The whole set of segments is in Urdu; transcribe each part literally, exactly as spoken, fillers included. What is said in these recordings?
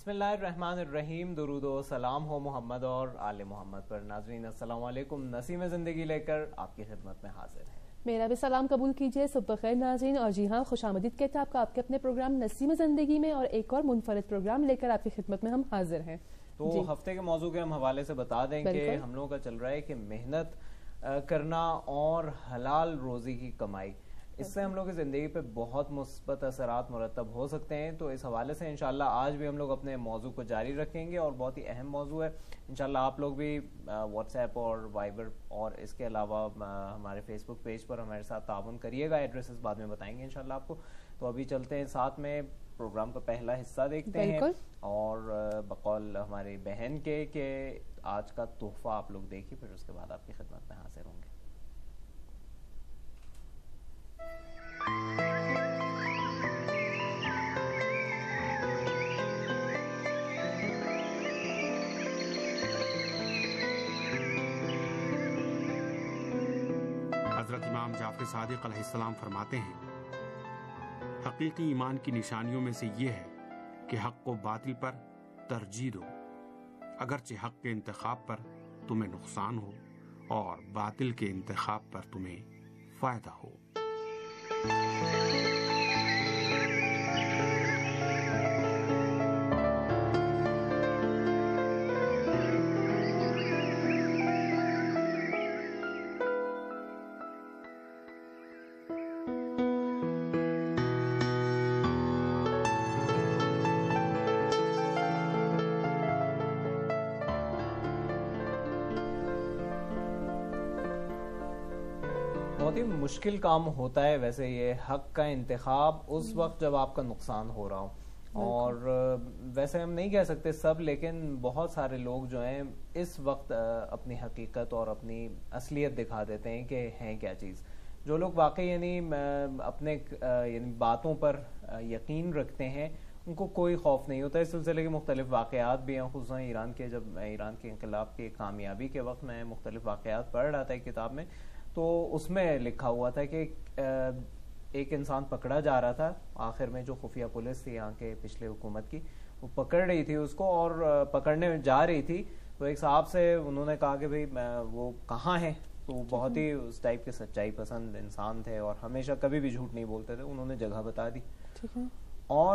بسم اللہ الرحمن الرحیم. درود و سلام ہو محمد اور آل محمد پر. ناظرین السلام علیکم. نسیم زندگی لے کر آپ کی خدمت میں حاضر ہیں. میرا بھی سلام قبول کیجیے. صبح خیر ناظرین. اور جی ہاں، خوش آمدید کہتے ہیں آپ کا آپ کے اپنے پروگرام نسیم زندگی میں، اور ایک اور منفرد پروگرام لے کر آپ کی خدمت میں ہم حاضر ہیں. تو جی. ہفتے کے موضوع کے ہم حوالے سے بتا دیں کہ ہم لوگوں کا چل رہا ہے کہ محنت کرنا اور حلال روزی کی کمائی، اس سے ہم لوگ کی زندگی پہ بہت مثبت اثرات مرتب ہو سکتے ہیں. تو اس حوالے سے انشاءاللہ آج بھی ہم لوگ اپنے موضوع کو جاری رکھیں گے، اور بہت ہی اہم موضوع ہے. انشاءاللہ آپ لوگ بھی واٹس ایپ اور وائبر اور اس کے علاوہ ہمارے فیس بک پیج پر ہمارے ساتھ تعاون کریے گا. ایڈریسز بعد میں بتائیں گے انشاءاللہ آپ کو. تو ابھی چلتے ہیں ساتھ میں پروگرام کا پہلا حصہ دیکھتے ہیں، اور بقول ہماری بہن کے کہ آج کا تحفہ آپ لوگ دیکھیے، پھر اس کے بعد آپ کی خدمت میں حاضر ہوں گے. حضرت امام جعفر صادق علیہ السلام فرماتے ہیں، حقیقی ایمان کی نشانیوں میں سے یہ ہے کہ حق و باطل پر ترجیح دو، اگرچہ حق کے انتخاب پر تمہیں نقصان ہو اور باطل کے انتخاب پر تمہیں فائدہ ہو. بہت ہی مشکل کام ہوتا ہے ویسے یہ حق کا انتخاب اس وقت جب آپ کا نقصان ہو رہا ہو. اور ویسے ہم نہیں کہہ سکتے سب، لیکن بہت سارے لوگ جو ہیں اس وقت اپنی حقیقت اور اپنی اصلیت دکھا دیتے ہیں کہ ہیں کیا چیز. جو لوگ واقعی یعنی اپنے یعنی باتوں پر یقین رکھتے ہیں ان کو کوئی خوف نہیں ہوتا. اس سلسلے کے مختلف واقعات بھی ہیں، خصوصاً ایران کے جب ایران کے انقلاب کی کامیابی کے وقت میں مختلف واقعات پڑھ رہا تھا ایک کتاب میں، تو اس میں لکھا ہوا تھا کہ ایک انسان پکڑا جا رہا تھا. آخر میں جو خفیہ پولیس تھی یہاں کے پچھلے حکومت کی، وہ پکڑ رہی تھی اس کو، اور پکڑنے جا رہی تھی تو ایک صاحب سے انہوں نے کہا کہ بھئی وہ کہاں ہیں. تو وہ بہت ہی اس ٹائپ کے سچائی پسند انسان تھے اور ہمیشہ کبھی بھی جھوٹ نہیں بولتے تھے. انہوں نے جگہ بتا دی، اور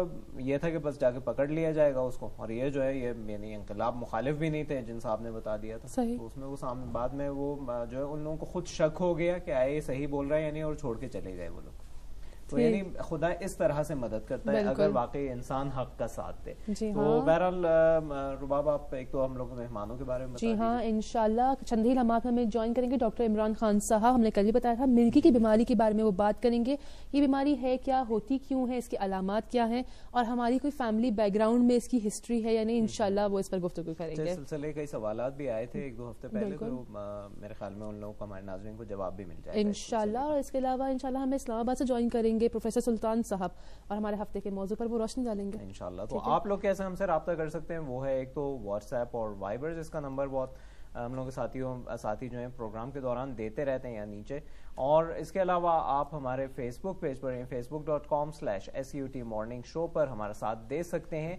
یہ تھا کہ بس جا کے پکڑ لیا جائے گا اس کو. اور یہ جو ہے یہ یعنی انقلاب مخالف بھی نہیں تھے جن صاحب نے بتا دیا تھا. تو اس میں وہ سامنے بعد میں وہ جو ہے ان لوگوں کو خود شک ہو گیا کہ آئے یہ صحیح بول رہا ہے یعنی، اور چھوڑ کے چلے گئے وہ لوگ. تو یعنی خدا اس طرح سے مدد کرتا ہے اگر واقعی انسان حق کا ساتھ دے. تو بہرحال رباب آپ ایک تو ہم لوگ مہمانوں کے بارے میں. جی ہاں، انشاءاللہ چند ہی لمحات ہمیں جوائن کریں گے ڈاکٹر عمران خان صاحب. ہم نے کل ہی بتایا تھا مرگی کی بیماری کے بارے میں وہ بات کریں گے. یہ بیماری ہے کیا، ہوتی کیوں ہے، اس کی علامات کیا ہیں، اور ہماری کوئی فیملی بیک گراؤنڈ میں اس کی ہسٹری ہے یا نہیں، انشاءاللہ وہ اس پر گفتگو کریں گے. اس سلسلے کئی سوالات بھی آئے تھے ایک دو ہفتے پہلے، تو میرے خیال میں ان لوگوں کو ہمارے ناظرین کو جواب بھی مل جائے گا انشاءاللہ. اور اس کے علاوہ انشاءاللہ ہمیں اسلام آباد سے جوائن کریں گے پروفیسر سلطان صاحب، اور ہمارے ہفتے کے موضوع پر وہ روشنی ڈالیں گے انشاءاللہ. تو آپ لوگ کیسے ہم سے رابطہ کر سکتے ہیں وہ ہے ایک تو واٹس ایپ اور وائبر، جس کا نمبر بہت ہم لوگ کے ساتھیوں ساتھی جو ہیں پروگرام کے دوران دیتے رہتے ہیں یہاں نیچے. اور اس کے علاوہ آپ ہمارے فیس بک پیج پر Facebook dot com slash S U T morning show پر ہمارا ساتھ دے سکتے ہیں.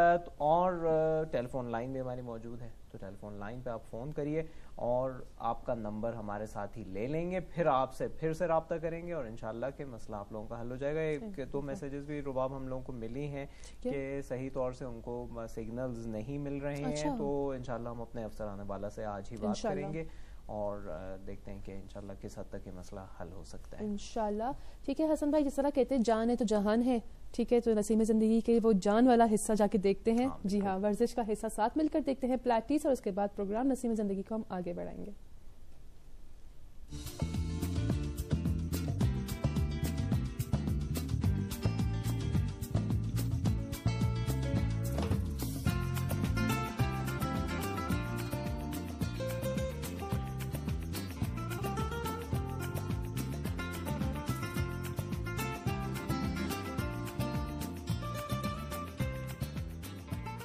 اور ٹیلی فون لائن بھی ہماری موجود ہے، تو ٹیلی فون لائن پہ آپ فون کریے اور آپ کا نمبر ہمارے ساتھ ہی لے لیں گے، پھر آپ سے پھر سے رابطہ کریں گے، اور انشاءاللہ کہ مسئلہ آپ لوگوں کا حل ہو جائے گا. ایک دو میسیجز بھی رباب ہم لوگوں کو ملی ہیں کہ صحیح طور سے ان کو سگنلز نہیں مل رہے ہیں. تو انشاءاللہ ہم اپنے افسران والا سے آج ہی بات کریں گے اور دیکھتے ہیں کہ انشاءاللہ کس حد تک یہ مسئلہ حل ہو سکتا ہے انشاءاللہ. ٹھیک ہے حسن بھائی، جس طرح کہتے ہیں جان ہے تو جہان ہے، ٹھیک ہے، تو نسیم زندگی کے وہ جان والا حصہ جا کے دیکھتے ہیں. جی ہاں، ورزش کا حصہ ساتھ مل کر دیکھتے ہیں پلیٹیس، اور اس کے بعد پروگرام نسیم زندگی کو ہم آگے بڑھائیں گے.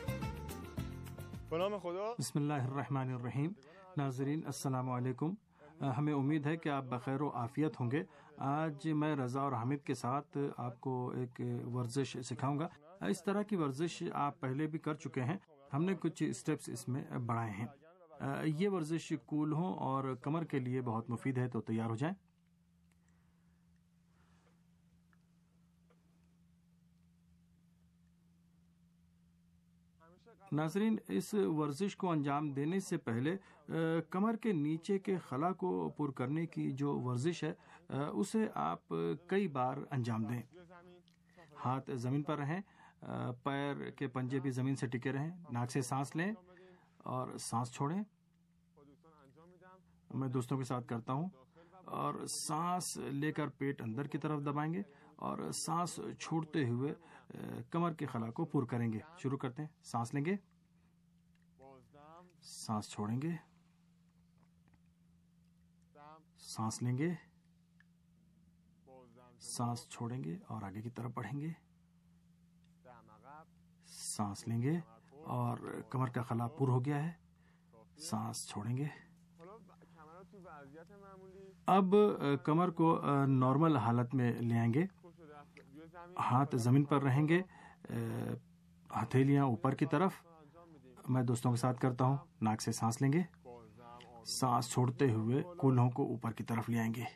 بسم اللہ الرحمن الرحیم. ناظرین السلام علیکم. ہمیں امید ہے کہ آپ بخیر و عافیت ہوں گے۔ آج میں رضا اور حامد کے ساتھ آپ کو ایک ورزش سکھاؤں گا۔ اس طرح کی ورزش آپ پہلے بھی کر چکے ہیں، ہم نے کچھ اسٹیپس اس میں بڑھائے ہیں۔ یہ ورزش کولہوں اور کمر کے لیے بہت مفید ہے، تو تیار ہو جائیں۔ ناظرین، اس ورزش کو انجام دینے سے پہلے کمر کے نیچے کے خلا کو پر کرنے کی جو ورزش ہے اسے آپ کئی بار انجام دیں۔ ہاتھ زمین پر رہیں، پیر کے پنجے بھی زمین سے ٹکے رہیں، ناک سے سانس لیں اور سانس چھوڑیں۔ میں دوستوں کے ساتھ کرتا ہوں، اور سانس لے کر پیٹ اندر کی طرف دبائیں گے اور سانس چھوڑتے ہوئے کمر کے خلا کو پر کریں گے۔ شروع کرتے ہیں۔ سانس لیں گے، سانس چھوڑیں گے، سانس لیں گے، سانس چھوڑیں گے اور آگے کی طرف بڑھیں گے۔ سانس لیں گے اور کمر کا خلا پر ہو گیا ہے، سانس چھوڑیں گے۔ اب کمر کو نارمل حالت میں لے آئیں گے، ہاتھ زمین پر رہیں گے، ہتھیلیاں اوپر کی طرف۔ میں دوستوں کے ساتھ کرتا ہوں۔ ناک سے سانس لیں گے، سانس چھوڑتے ہوئے کولہوں کو اوپر کی طرف لے آئیں گے۔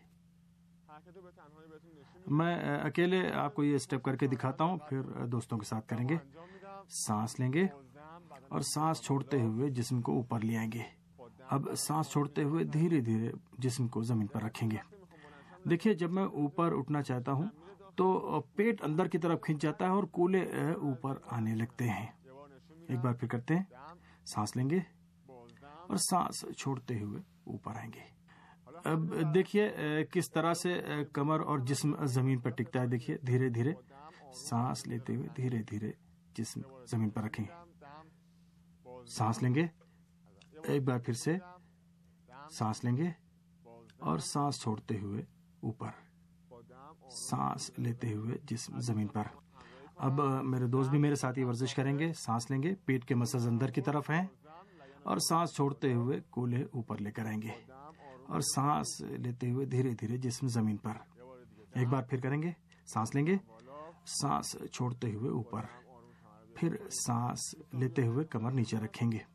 میں اکیلے آپ کو یہ اسٹیپ کر کے دکھاتا ہوں، پھر دوستوں کے ساتھ کریں گے۔ سانس لیں گے اور سانس چھوڑتے ہوئے جسم کو اوپر لے آئیں گے۔ اب سانس چھوڑتے ہوئے دھیرے دھیرے جسم کو زمین پر رکھیں گے۔ دیکھیے، جب میں اوپر اٹھنا چاہتا ہوں تو پیٹ اندر کی طرف کھنچ جاتا ہے اور کولے اوپر آنے لگتے ہیں۔ ایک بار پھر کرتے ہیں۔ سانس لیں گے اور سانس چھوڑتے ہوئے اوپر آئیں گے۔ اب دیکھیے کس طرح سے کمر اور جسم زمین پر ٹکتا ہے۔ دیکھیے، دھیرے دھیرے سانس لیتے ہوئے دھیرے دھیرے جسم زمین پر رکھیں گے۔ سانس لیں گے، ایک بار پھر سے سانس لیں گے اور سانس چھوڑتے ہوئے اوپر، سانس لیتے ہوئے جسم زمین پر۔ اب میرے دوست بھی میرے ساتھ یہ ورزش کریں گے۔ سانس لیں گے، پیٹ کے مسلز اندر کی طرف ہیں، اور سانس چھوڑتے ہوئے کولے اوپر لے کر آئیں گے اور سانس لیتے ہوئے دھیرے دھیرے جسم زمین پر۔ ایک بار پھر کریں گے۔ سانس لیں گے، سانس چھوڑتے ہوئے اوپر، پھر سانس لیتے ہوئے کمر نیچے رکھیں گے۔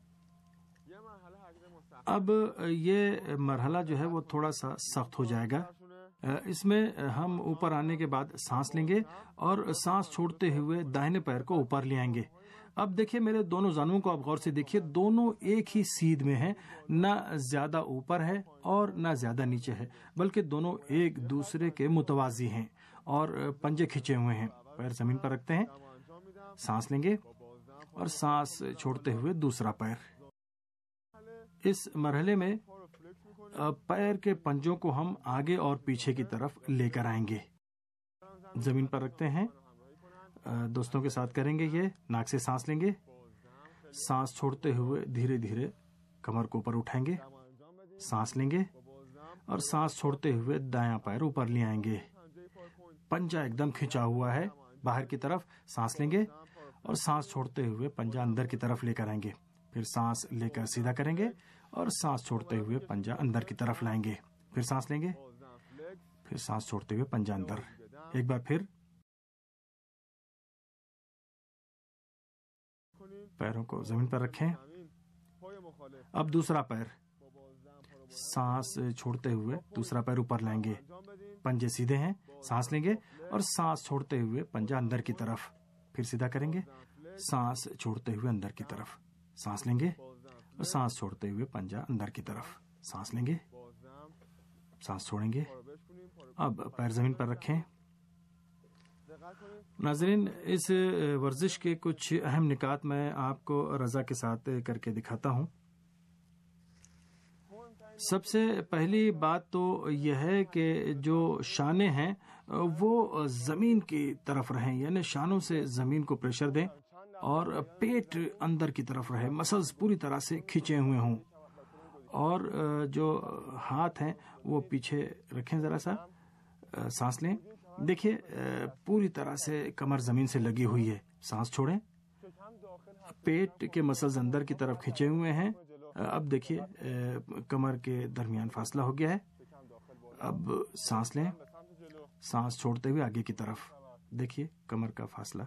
اب یہ مرحلہ جو ہے وہ تھوڑا سا سخت ہو جائے گا۔ اس میں ہم اوپر آنے کے بعد سانس لیں گے اور سانس چھوڑتے ہوئے داہنے پیر کو اوپر لے آئیں گے۔ اب دیکھیے میرے دونوں زانوؤں کو آپ غور سے دیکھیے، دونوں ایک ہی سیدھ میں ہیں، نہ زیادہ اوپر ہے اور نہ زیادہ نیچے ہے، بلکہ دونوں ایک دوسرے کے متوازی ہیں اور پنجے کھچے ہوئے ہیں۔ پیر زمین پر رکھتے ہیں، سانس لیں گے اور سانس چھوڑتے ہوئے دوسرا پیر۔ اس مرحلے میں پیر کے پنجوں کو ہم آگے اور پیچھے کی طرف لے کر آئیں گے۔ زمین پر رکھتے ہیں، دوستوں کے ساتھ کریں گے یہ۔ ناک سے سانس لیں گے، سانس چھوڑتے ہوئے دھیرے دھیرے کمر کو اوپر اٹھائیں گے۔ سانس لیں گے اور سانس چھوڑتے ہوئے دایاں پیر اوپر لے آئیں گے۔ پنجہ ایک دم کھنچا ہوا ہے باہر کی طرف۔ سانس لیں گے اور سانس چھوڑتے ہوئے پنجہ اندر کی طرف لے کر آئیں گے۔ پھر سانس لے کر سیدھا کریں گے اور سانس چھوڑتے ہوئے پنجہ اندر کی طرف لائیں گے۔ پھر سانس لیں گے، پھر سانس چھوڑتے ہوئے پنجہ اندر۔ ایک بار پھر پیروں کو زمین پر رکھیں۔ اب دوسرا پیر، سانس چھوڑتے ہوئے دوسرا پیر اوپر لائیں گے۔ پنجے سیدھے ہیں، سانس لیں گے اور سانس چھوڑتے ہوئے پنجہ اندر کی طرف۔ پھر سیدھا کریں گے، سانس چھوڑتے ہوئے اندر کی طرف۔ سانس لیں گے اور سانس چھوڑتے ہوئے پنجہ اندر کی طرف۔ سانس لیں گے، سانس چھوڑیں گے۔ اب پیر زمین پر رکھیں۔ ناظرین، اس ورزش کے کچھ اہم نکات میں آپ کو رضا کے ساتھ کر کے دکھاتا ہوں۔ سب سے پہلی بات تو یہ ہے کہ جو شانے ہیں وہ زمین کی طرف رہیں، یعنی شانوں سے زمین کو پریشر دیں اور پیٹ اندر کی طرف رہے، مسلز پوری طرح سے کھینچے ہوئے ہوں، اور جو ہاتھ ہیں وہ پیچھے رکھیں ذرا سا۔ سانس لیں، دیکھیے پوری طرح سے کمر زمین سے لگی ہوئی ہے۔ سانس چھوڑیں، پیٹ کے مسلز اندر کی طرف کھینچے ہوئے ہیں اب دیکھیے کمر کے درمیان فاصلہ ہو گیا ہے. اب سانس لیں, سانس چھوڑتے ہوئے آگے کی طرف. دیکھیے کمر کا فاصلہ.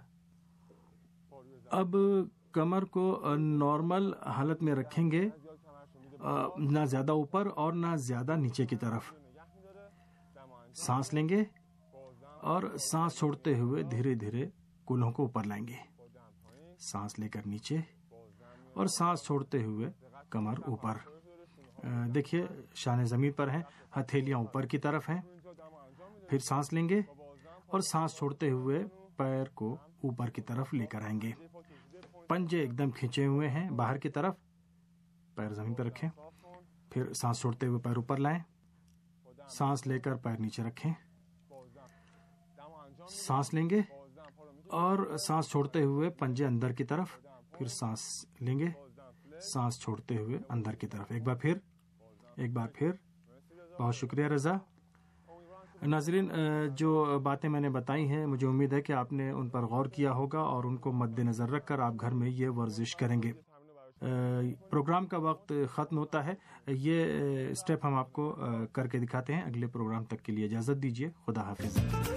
اب کمر کو نارمل حالت میں رکھیں گے, نہ زیادہ اوپر اور نہ زیادہ نیچے کی طرف. سانس لیں گے اور سانس چھوڑتے ہوئے دھیرے دھیرے کولہوں کو اوپر لائیں گے. سانس لے کر نیچے اور سانس چھوڑتے ہوئے کمر اوپر. دیکھیے شانے زمین پر ہیں, ہتھیلیاں اوپر کی طرف ہیں. پھر سانس لیں گے اور سانس چھوڑتے ہوئے پیر کو اوپر کی طرف لے کر آئیں گے. پنجے ایک دم کھینچے ہوئے ہیں باہر کی طرف, پیر زمین پر رکھیں. پھر سانس چھوڑتے ہوئے پیر اوپر لائیں. سانس لے کر پیر نیچے رکھیں. سانس لیں گے اور سانس چھوڑتے ہوئے پنجے اندر کی طرف. پھر سانس لیں گے, سانس چھوڑتے ہوئے اندر کی طرف. ایک بار پھر ایک بار پھر بہت شکریہ رضا. ناظرین, جو باتیں میں نے بتائی ہیں مجھے امید ہے کہ آپ نے ان پر غور کیا ہوگا اور ان کو مد نظر رکھ کر آپ گھر میں یہ ورزش کریں گے. پروگرام کا وقت ختم ہوتا ہے. یہ اسٹیپ ہم آپ کو کر کے دکھاتے ہیں. اگلے پروگرام تک کے لیے اجازت دیجیے. خدا حافظ.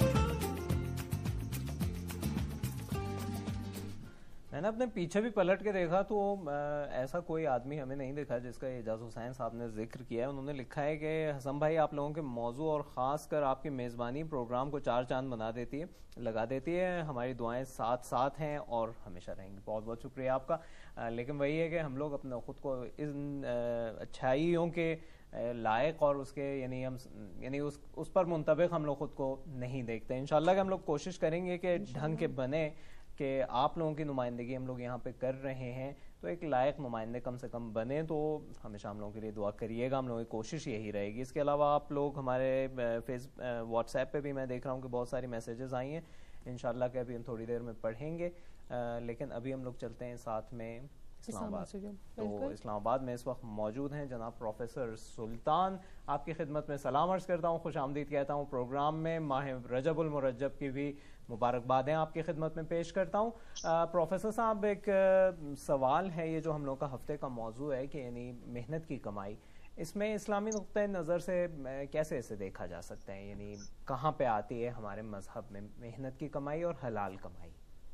میں نے اپنے پیچھے بھی پلٹ کے دیکھا تو ایسا کوئی آدمی ہمیں نہیں دیکھا جس کا اعجاز حسین صاحب نے ذکر کیا ہے. انہوں نے لکھا ہے کہ حسن بھائی آپ لوگوں کے موضوع اور خاص کر آپ کی میزبانی پروگرام کو چار چاند بنا دیتی ہے, لگا دیتی ہے. ہماری دعائیں ساتھ ساتھ ہیں اور ہمیشہ رہیں گی. بہت بہت شکریہ آپ کا. لیکن وہی ہے کہ ہم لوگ اپنے خود کو ان اچھائیوں کے لائق اور اس کے یعنی ہم یعنی اس اس پر منطبق ہم لوگ خود کو نہیں دیکھتے. انشاءاللہ کہ ہم لوگ کوشش کریں گے کہ ڈھنگ کے بنے کہ آپ لوگوں کی نمائندگی ہم لوگ یہاں پہ کر رہے ہیں تو ایک لائق نمائندے کم سے کم بنے. تو ہمیشہ ہم لوگوں کے لیے دعا کریے گا. ہم لوگوں کی کوشش یہی رہے گی. اس کے علاوہ آپ لوگ ہمارے فیس واٹس ایپ پہ بھی میں دیکھ رہا ہوں کہ بہت ساری میسیجز آئی ہیں. انشاءاللہ کہ ابھی ہم تھوڑی دیر میں پڑھیں گے, لیکن ابھی ہم لوگ چلتے ہیں ساتھ میں اسلام آباد. تو اسلام آباد میں اس وقت موجود ہیں جناب پروفیسر سلطان. آپ کی خدمت میں سلام عرض کرتا ہوں, خوش آمدید کہتا ہوں. پروگرام میں ماہ رجب المرجب کی بھی مبارکبادیں آپ کی خدمت میں پیش کرتا ہوں. پروفیسر صاحب, ایک سوال ہے, یہ جو ہم لوگ کا ہفتے کا موضوع ہے کہ یعنی محنت کی کمائی, اس میں اسلامی نقطۂ نظر سے کیسے اسے دیکھا جا سکتا ہے؟ یعنی کہاں پہ آتی ہے ہمارے مذہب میں محنت کی کمائی اور حلال کمائی؟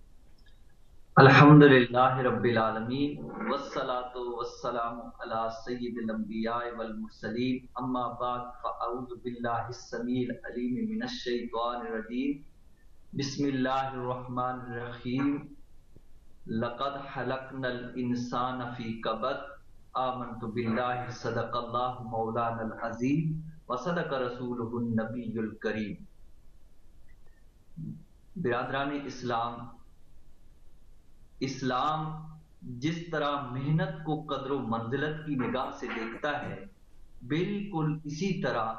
الحمدللہ رب العالمین والصلاة والسلام علی سید الانبیاء والمرسلین, اما بعد فاعوذ باللہ السمیع العلیم من الشیطان الرجیم. بسم اللہ الرحمن الرحیم. لقد خلقنا الانسان فی کبد آمنت باللہ صدق اللہ مولانا العظیم وصدق رسولہ النبی الکریم. برادران اسلام, اسلام جس طرح محنت کو قدر و منزلت کی نگاہ سے دیکھتا ہے, بالکل اسی طرح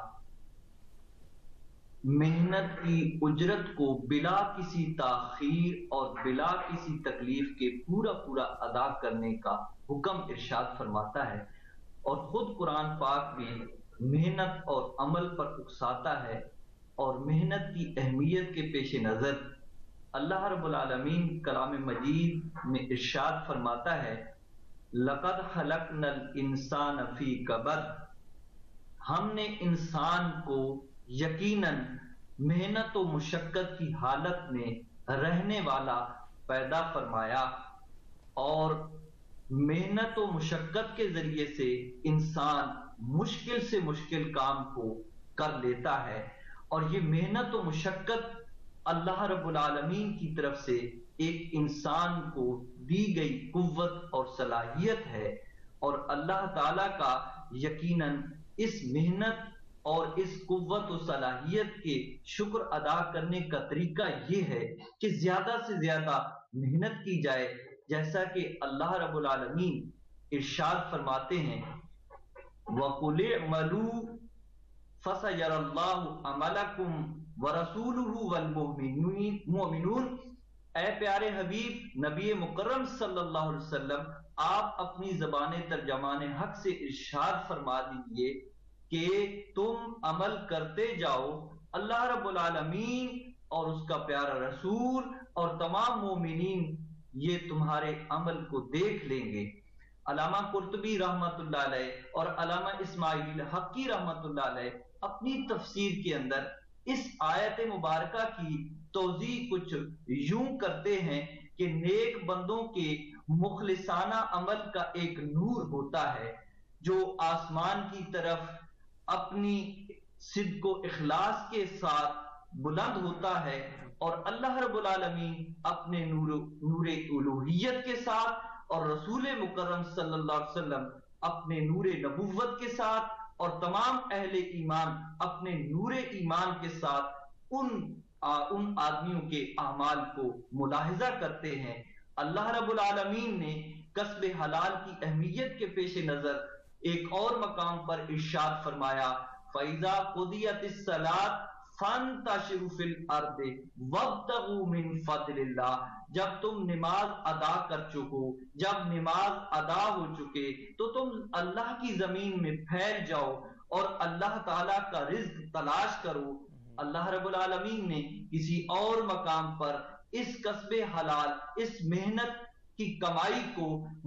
محنت کی اجرت کو بلا کسی تاخیر اور بلا کسی تکلیف کے پورا پورا ادا کرنے کا حکم ارشاد فرماتا ہے. اور خود قرآن پاک بھی محنت اور عمل پر اکساتا ہے. اور محنت کی اہمیت کے پیش نظر اللہ رب العالمین کلام مجید میں ارشاد فرماتا ہے, لقد خلقنا الانسان فی کبد, ہم نے انسان کو یقیناً محنت و مشقت کی حالت میں رہنے والا پیدا فرمایا. اور محنت و مشقت کے ذریعے سے انسان مشکل سے مشکل کام کو کر لیتا ہے. اور یہ محنت و مشقت اللہ رب العالمین کی طرف سے ایک انسان کو دی گئی قوت اور صلاحیت ہے. اور اللہ تعالیٰ کا یقیناً اس محنت اور اس قوت و صلاحیت کے شکر ادا کرنے کا طریقہ یہ ہے کہ زیادہ سے زیادہ محنت کی جائے, جیسا کہ اللہ رب العالمین ارشاد فرماتے ہیں, وَقُلِ اعْمَلُوا فَسَيَرَى اللَّهُ عَمَلَكُمْ وَرَسُولُهُ وَالْمُؤْمِنُونَ. اے پیارے حبیب نبی مکرم صلی اللہ علیہ وسلم, آپ اپنی زبان ترجمان حق سے ارشاد فرما دیجئے کہ تم عمل کرتے جاؤ, اللہ رب العالمین اور اس کا پیارا رسول اور تمام مومنین یہ تمہارے عمل کو دیکھ لیں گے. علامہ قرطبی رحمت اللہ علیہ اور علامہ اسماعیل حقی رحمت اللہ علیہ اپنی تفسیر کے اندر اس آیت مبارکہ کی توضیح کچھ یوں کرتے ہیں کہ نیک بندوں کے مخلصانہ عمل کا ایک نور ہوتا ہے جو آسمان کی طرف اپنی صدق و اخلاص کے ساتھ بلند ہوتا ہے، اور اللہ رب العالمین اپنے نور نور الوہیت کے ساتھ اور رسول مکرم صلی اللہ علیہ وسلم اپنے نور نبوت کے ساتھ اور تمام اہل ایمان اپنے نور ایمان کے ساتھ ان ان آدمیوں کے اعمال کو ملاحظہ کرتے ہیں۔ اللہ رب العالمین نے کسب حلال کی اہمیت کے پیش نظر ایک اور مقام پر ارشاد فرمایا، فَإِذَا قُضِيَتِ الصَّلَاةُ فَانتَشِرُوا فِي الْأَرْضِ وَابْتَغُوا مِن فَضْلِ اللَّهِ، جب تم نماز ادا کر چکو، جب نماز ادا ہو چکے تو تم اللہ کی زمین میں پھیل جاؤ اور اللہ تعالی کا رزق تلاش کرو۔ اللہ رب العالمین نے کسی اور مقام پر اس کسب حلال، اس محنت کی کمائی کو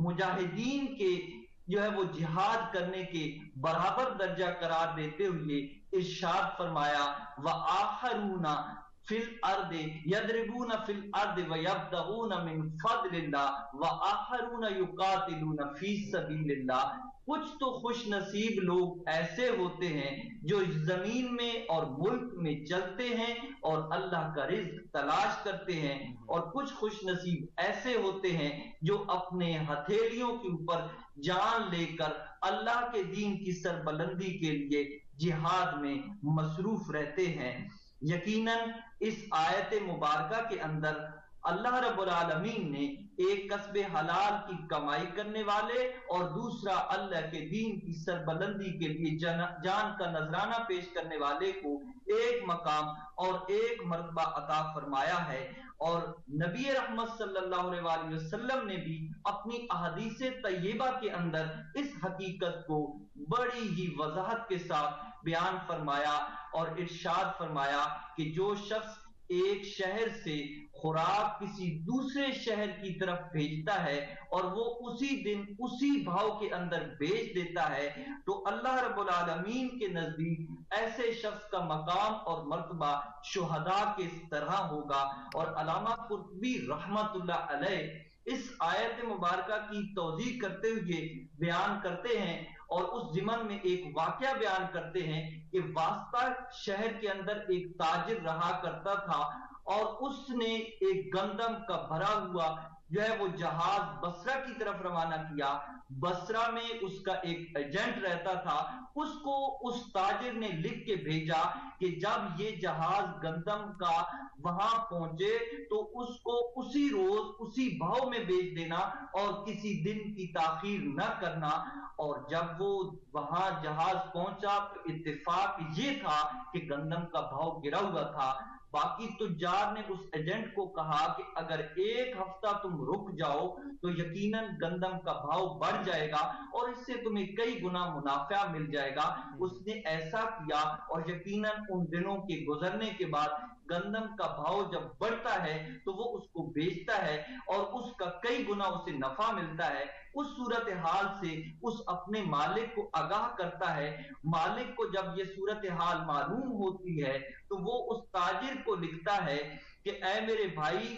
مجاہدین کے جو ہے وہ جہاد کرنے کے برابر درجہ قرار دیتے ہوئے ارشاد فرمایا، وَآخَرُونَ فِي الْأَرْضِ يَضْرِبُونَ فِي الْأَرْضِ وَيَبْتَغُونَ مِن فَضْلِ اللَّهِ وَآخَرُونَ يُقَاتِلُونَ فِي سَبِيلِ اللَّهِ۔ کچھ تو خوش نصیب لوگ ایسے ہوتے ہیں جو زمین میں اور ملک میں چلتے ہیں اور اللہ کا رزق تلاش کرتے ہیں، اور کچھ خوش نصیب ایسے ہوتے ہیں جو اپنے ہتھیلیوں کے اوپر جان لے کر اللہ کے دین کی سربلندی کے لیے جہاد میں مصروف رہتے ہیں۔ یقیناً اس آیت مبارکہ کے اندر اللہ رب العالمین نے ایک کسب حلال کی کمائی کرنے والے اور دوسرا اللہ کے دین کی سربلندی کے لیے جان کا نذرانہ پیش کرنے والے کو ایک مقام اور ایک مرتبہ عطا فرمایا ہے، اور نبی رحمت صلی اللہ علیہ وآلہ وسلم نے بھی اپنی احادیث طیبہ کے اندر اس حقیقت کو بڑی ہی وضاحت کے ساتھ بیان فرمایا اور ارشاد فرمایا کہ جو شخص ایک شہر سے خوراک کسی دوسرے شہر کی طرف بھیجتا ہے اور وہ اسی دن اسی بھاؤ کے اندر بیچ دیتا ہے تو اللہ رب العالمین کے نزدیک ایسے شخص کا مقام اور مرتبہ شہداء کے طرح ہوگا۔ اور علامہ قرطبی رحمت اللہ علیہ اس آیت مبارکہ کی توضیح کرتے ہوئے بیان کرتے ہیں اور اس ضمن میں ایک واقعہ بیان کرتے ہیں کہ واسطہ شہر کے اندر ایک تاجر رہا کرتا تھا اور اس نے ایک گندم کا بھرا ہوا جو ہے وہ جہاز بصرہ کی طرف روانہ کیا۔ بصرہ میں اس کا ایک ایجنٹ رہتا تھا، اس کو اس تاجر نے لکھ کے بھیجا کہ جب یہ جہاز گندم کا وہاں پہنچے تو اس کو اسی روز اسی بھاؤ میں بیچ دینا اور کسی دن کی تاخیر نہ کرنا۔ اور جب وہ وہاں جہاز پہنچا تو اتفاق یہ تھا کہ گندم کا بھاؤ گرا ہوا تھا۔ باقی تجار نے اس ایجنٹ کو کہا کہ اگر ایک ہفتہ تم رک جاؤ تو یقیناً گندم کا بھاؤ بڑھ جائے گا اور اس سے تمہیں کئی گنا منافع مل جائے گا۔ اس نے ایسا کیا اور یقیناً ان دنوں کے گزرنے کے بعد گندم کا بھاؤ جب بڑھتا ہے تو وہ اس کو بیچتا ہے اور اس کا کئی گنا اسے نفع ملتا ہے۔ اس صورتحال سے اس اپنے مالک کو آگاہ کرتا ہے۔ مالک کو جب یہ صورتحال معلوم ہوتی ہے تو وہ اس تاجر کو لکھتا ہے کہ اے میرے بھائی،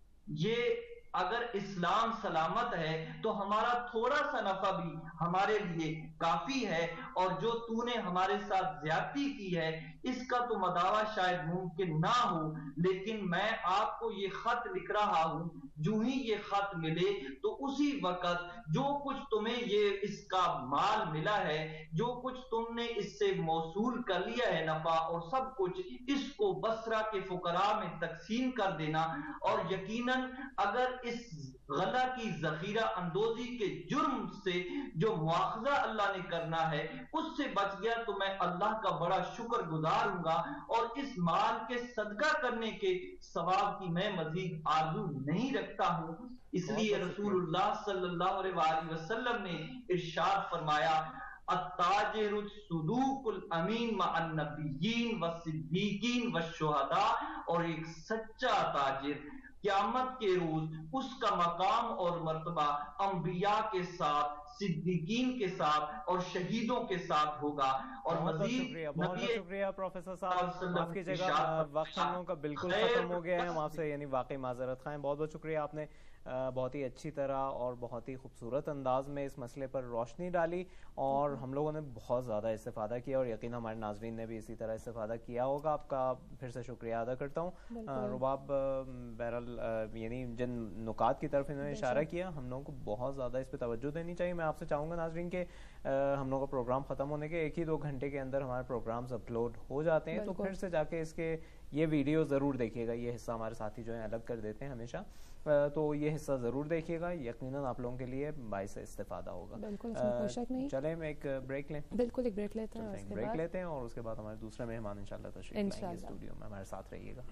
یہ اگر اسلام سلامت ہے تو ہمارا تھوڑا سا نفع بھی ہمارے لیے کافی ہے، اور جو تو نے ہمارے ساتھ زیادتی کی ہے اس کا تو مداوع شاید ممکن نہ ہو، لیکن میں آپ کو یہ خط لکھ رہا ہوں، جو ہی یہ خط ملے تو اسی وقت جو کچھ تمہیں یہ اس کا مال ملا ہے، جو کچھ تم نے اس سے موصول کر لیا ہے نفع اور سب کچھ، اس کو بصرہ کے فقراء میں تقسیم کر دینا، اور یقیناً اگر اس غلہ کی ذخیرہ اندوزی کے جرم سے جو مواخذہ اللہ نے کرنا ہے اس سے بچ گیا تو میں اللہ کا بڑا شکر گزار ہوں گا، اور اس مال کے صدقہ کرنے کے ثواب کی میں مزید آرزو نہیں رکھتا ہوں۔ اس لیے رسول اللہ صلی اللہ علیہ وآلہ وسلم نے ارشاد فرمایا، التاجر الصدوق الامین مع النبیین والصدیقین والشہداء، اور ایک سچا تاجر قیامت کے روز اس کا مقام اور مرتبہ انبیاء کے ساتھ، सिद्दीकीन के साथ और शहीदों के साथ होगा। और बहुत बहुत मजीद शुक्रिया, बहुत बहुत नबी शुक्रिया प्रोफेसर साहब। माफ कीजिएगा, इरशाद वक्त हम लोगों का बिल्कुल खत्म हो गया है। हम आपसे यानी वाकई माजरत खाएं। बहुत बहुत शुक्रिया, आपने बहुत ही अच्छी तरह और बहुत ही खूबसूरत अंदाज में इस मसले पर रोशनी डाली और हम लोगों ने बहुत ज़्यादा इस्तेफादा किया और यकीन हमारे नाजरीन ने भी इसी तरह इस्तेफादा किया होगा। आपका फिर से शुक्रिया अदा करता हूँ। रुबाब, बहरहाल यानी जिन नुकात की तरफ इन्होंने इशारा किया, हम लोगों को बहुत ज़्यादा इस पर तवज्जो देनी चाहिए। मैं आपसे चाहूँगा नाजरीन के हम लोगों का प्रोग्राम ख़त्म होने के एक ही दो घंटे के अंदर हमारे प्रोग्राम्स अपलोड हो जाते हैं, तो फिर से जाके इसके ये वीडियो ज़रूर देखिएगा। ये हिस्सा हमारे साथी जो है अलग कर देते हैं हमेशा, तो ये हिस्सा ज़रूर देखिएगा, यकीनन आप लोगों के लिए बाइस इस्तेफादा होगा। बिल्कुल, कोई शक नहीं। चलें हम एक ब्रेक लें। बिल्कुल, एक ब्रेक लेते हैं, ब्रेक लेते हैं और उसके बाद हमारे दूसरे मेहमान इंशाल्लाह तशरीफ लाएंगे स्टूडियो में। हमारे साथ रहिएगा।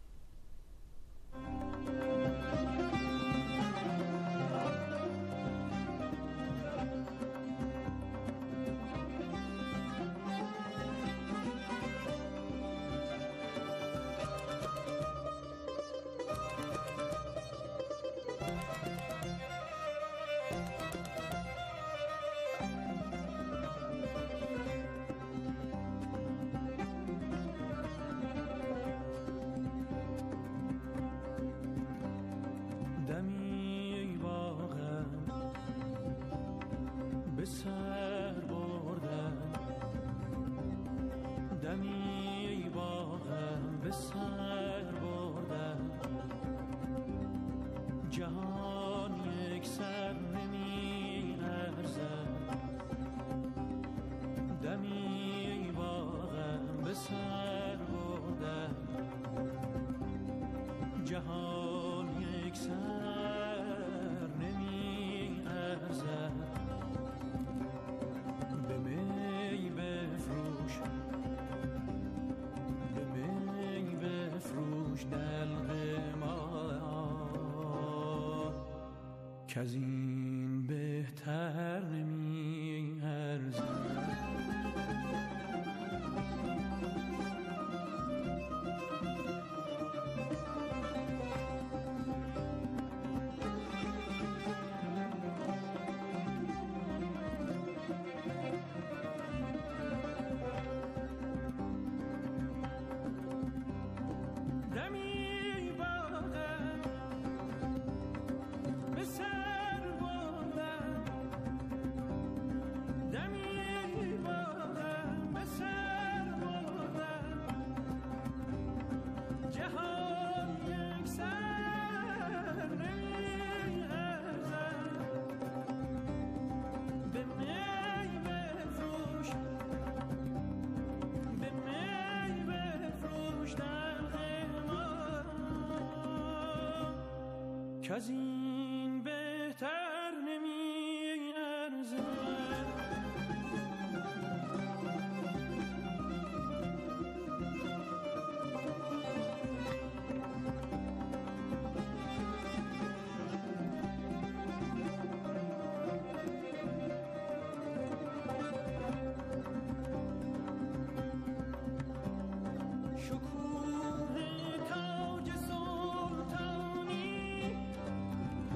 از این بهتر نمی ارزد. از این بهتر نمی ارزد. شکوه تاج سلطانی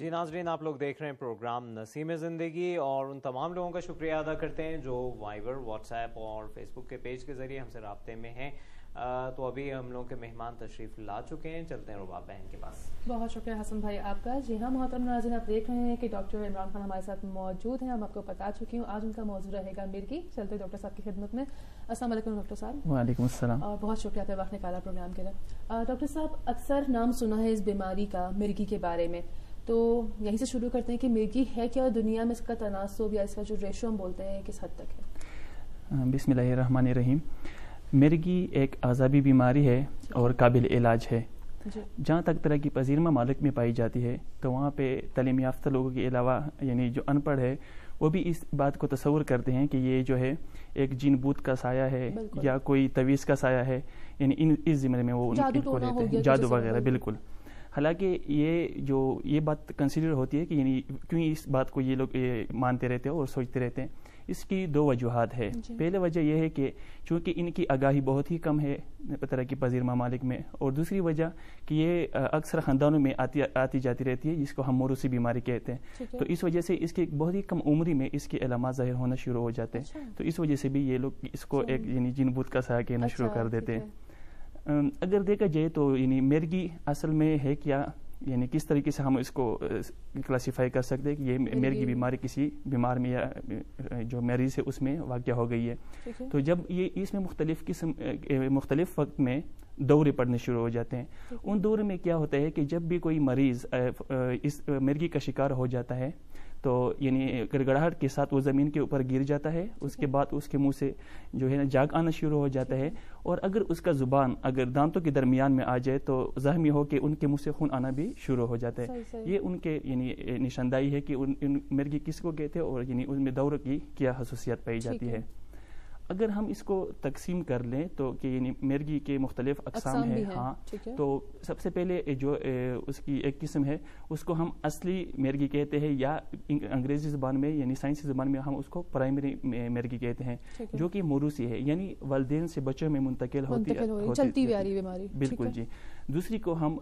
جی ناظرین، آپ لوگ دیکھ رہے ہیں پروگرام نسیم زندگی، اور ان تمام لوگوں کا شکریہ ادا کرتے ہیں جو وائبر، واٹس ایپ اور فیس بک کے پیج کے ذریعے ہم سے رابطے میں ہیں. تو ابھی ہم لوگوں کے مہمان تشریف لا چکے ہیں، چلتے ہیں رباب بہن کے پاس. بہت شکریہ حسن بھائی آپ کا. جی ہاں محترم ناظرین، آپ دیکھ رہے ہیں کہ ڈاکٹر عمران خان ہمارے ساتھ موجود ہیں. ہم آپ کو بتا چکی ہوں آج ان کا موضوع رہے گا مرگی. چلتے ڈاکٹر صاحب کی خدمت میں. السلام علیکم ڈاکٹر صاحب. وعلیکم السلام. اور بہت شکریہ آپ نے وقت نکالا پروگرام کے لیے. ڈاکٹر صاحب، اکثر نام سنا ہے اس بیماری کا، مرگی کے بارے میں، تو یہیں سے شروع کرتے ہیں کہ مرگی ہے کیا، اور دنیا میں اس کا تناسب یا اس کا جو ریشو ہم بولتے ہیں کس حد تک ہے؟ بسم اللہ الرحمن الرحیم. مرگی ایک عذابی بیماری ہے اور قابل علاج ہے. جہاں تک ترقی پذیر ممالک میں پائی جاتی ہے تو وہاں پہ تعلیم یافتہ لوگوں کے علاوہ یعنی جو ان پڑھ ہے وہ بھی اس بات کو تصور کرتے ہیں کہ یہ جو ہے ایک جن بوت کا سایہ ہے یا کوئی تویز کا سایہ ہے، یعنی ان اس زمرے میں وہ ان کو لیتے ہیں، جادو وغیرہ. بالکل. حالانکہ یہ جو یہ بات کنسیڈر ہوتی ہے کہ یعنی کیوں اس بات کو یہ لوگ مانتے رہتے ہیں اور سوچتے رہتے ہیں. اس کی دو وجوہات ہے. پہلے وجہ یہ ہے کہ چونکہ ان کی آگاہی بہت ہی کم ہے ترقی پذیر ممالک میں، اور دوسری وجہ کہ یہ اکثر خاندانوں میں آتی آتی جاتی رہتی ہے، جس کو ہم موروثی بیماری کہتے ہیں. تو اس وجہ سے اس کی بہت ہی کم عمری میں اس کے علامات ظاہر ہونا شروع ہو جاتے ہیں. تو اس وجہ سے بھی یہ لوگ اس کو ایک یعنی جن بوت کا سایہ کہنا شروع کر دیتے ہیں. اگر دیکھا جائے تو یعنی مرگی اصل میں ہے کیا، یعنی کس طریقے سے ہم اس کو کلاسیفائی کر سکتے ہیں کہ یہ مرگی بیماری کسی بیمار میں یا جو مریض ہے اس میں واقع ہو گئی ہے. تو جب یہ اس میں مختلف قسم مختلف وقت میں دورے پڑنے شروع ہو جاتے ہیں. ان دورے میں کیا ہوتا ہے کہ جب بھی کوئی مریض اس مرگی کا شکار ہو جاتا ہے تو یعنی گڑگڑاہٹ کے ساتھ وہ زمین کے اوپر گر جاتا ہے. اس کے بعد اس کے منہ سے جو ہے نا جاگ آنا شروع ہو جاتا ہے، اور اگر اس کا زبان اگر دانتوں کے درمیان میں آ جائے تو زخمی ہو کے ان کے منہ سے خون آنا بھی شروع ہو جاتا ہے. یہ ان کے یعنی نشاندہی ہے کہ ان مرگی کس کو کہتے ہیں اور یعنی ان میں دور کی کیا خصوصیات پائی جاتی ہے. اگر ہم اس کو تقسیم کر لیں تو کہ یعنی مرگی کے مختلف اقسام ہیں. ہاں، تو سب سے پہلے جو اس کی ایک قسم ہے اس کو ہم اصلی مرگی کہتے ہیں، یا انگریزی زبان میں یعنی سائنسی زبان میں ہم اس کو پرائمری مرگی کہتے ہیں، جو کہ موروثی ہے، یعنی والدین سے بچوں میں منتقل ہوتی ہے. بالکل جی. دوسری کو ہم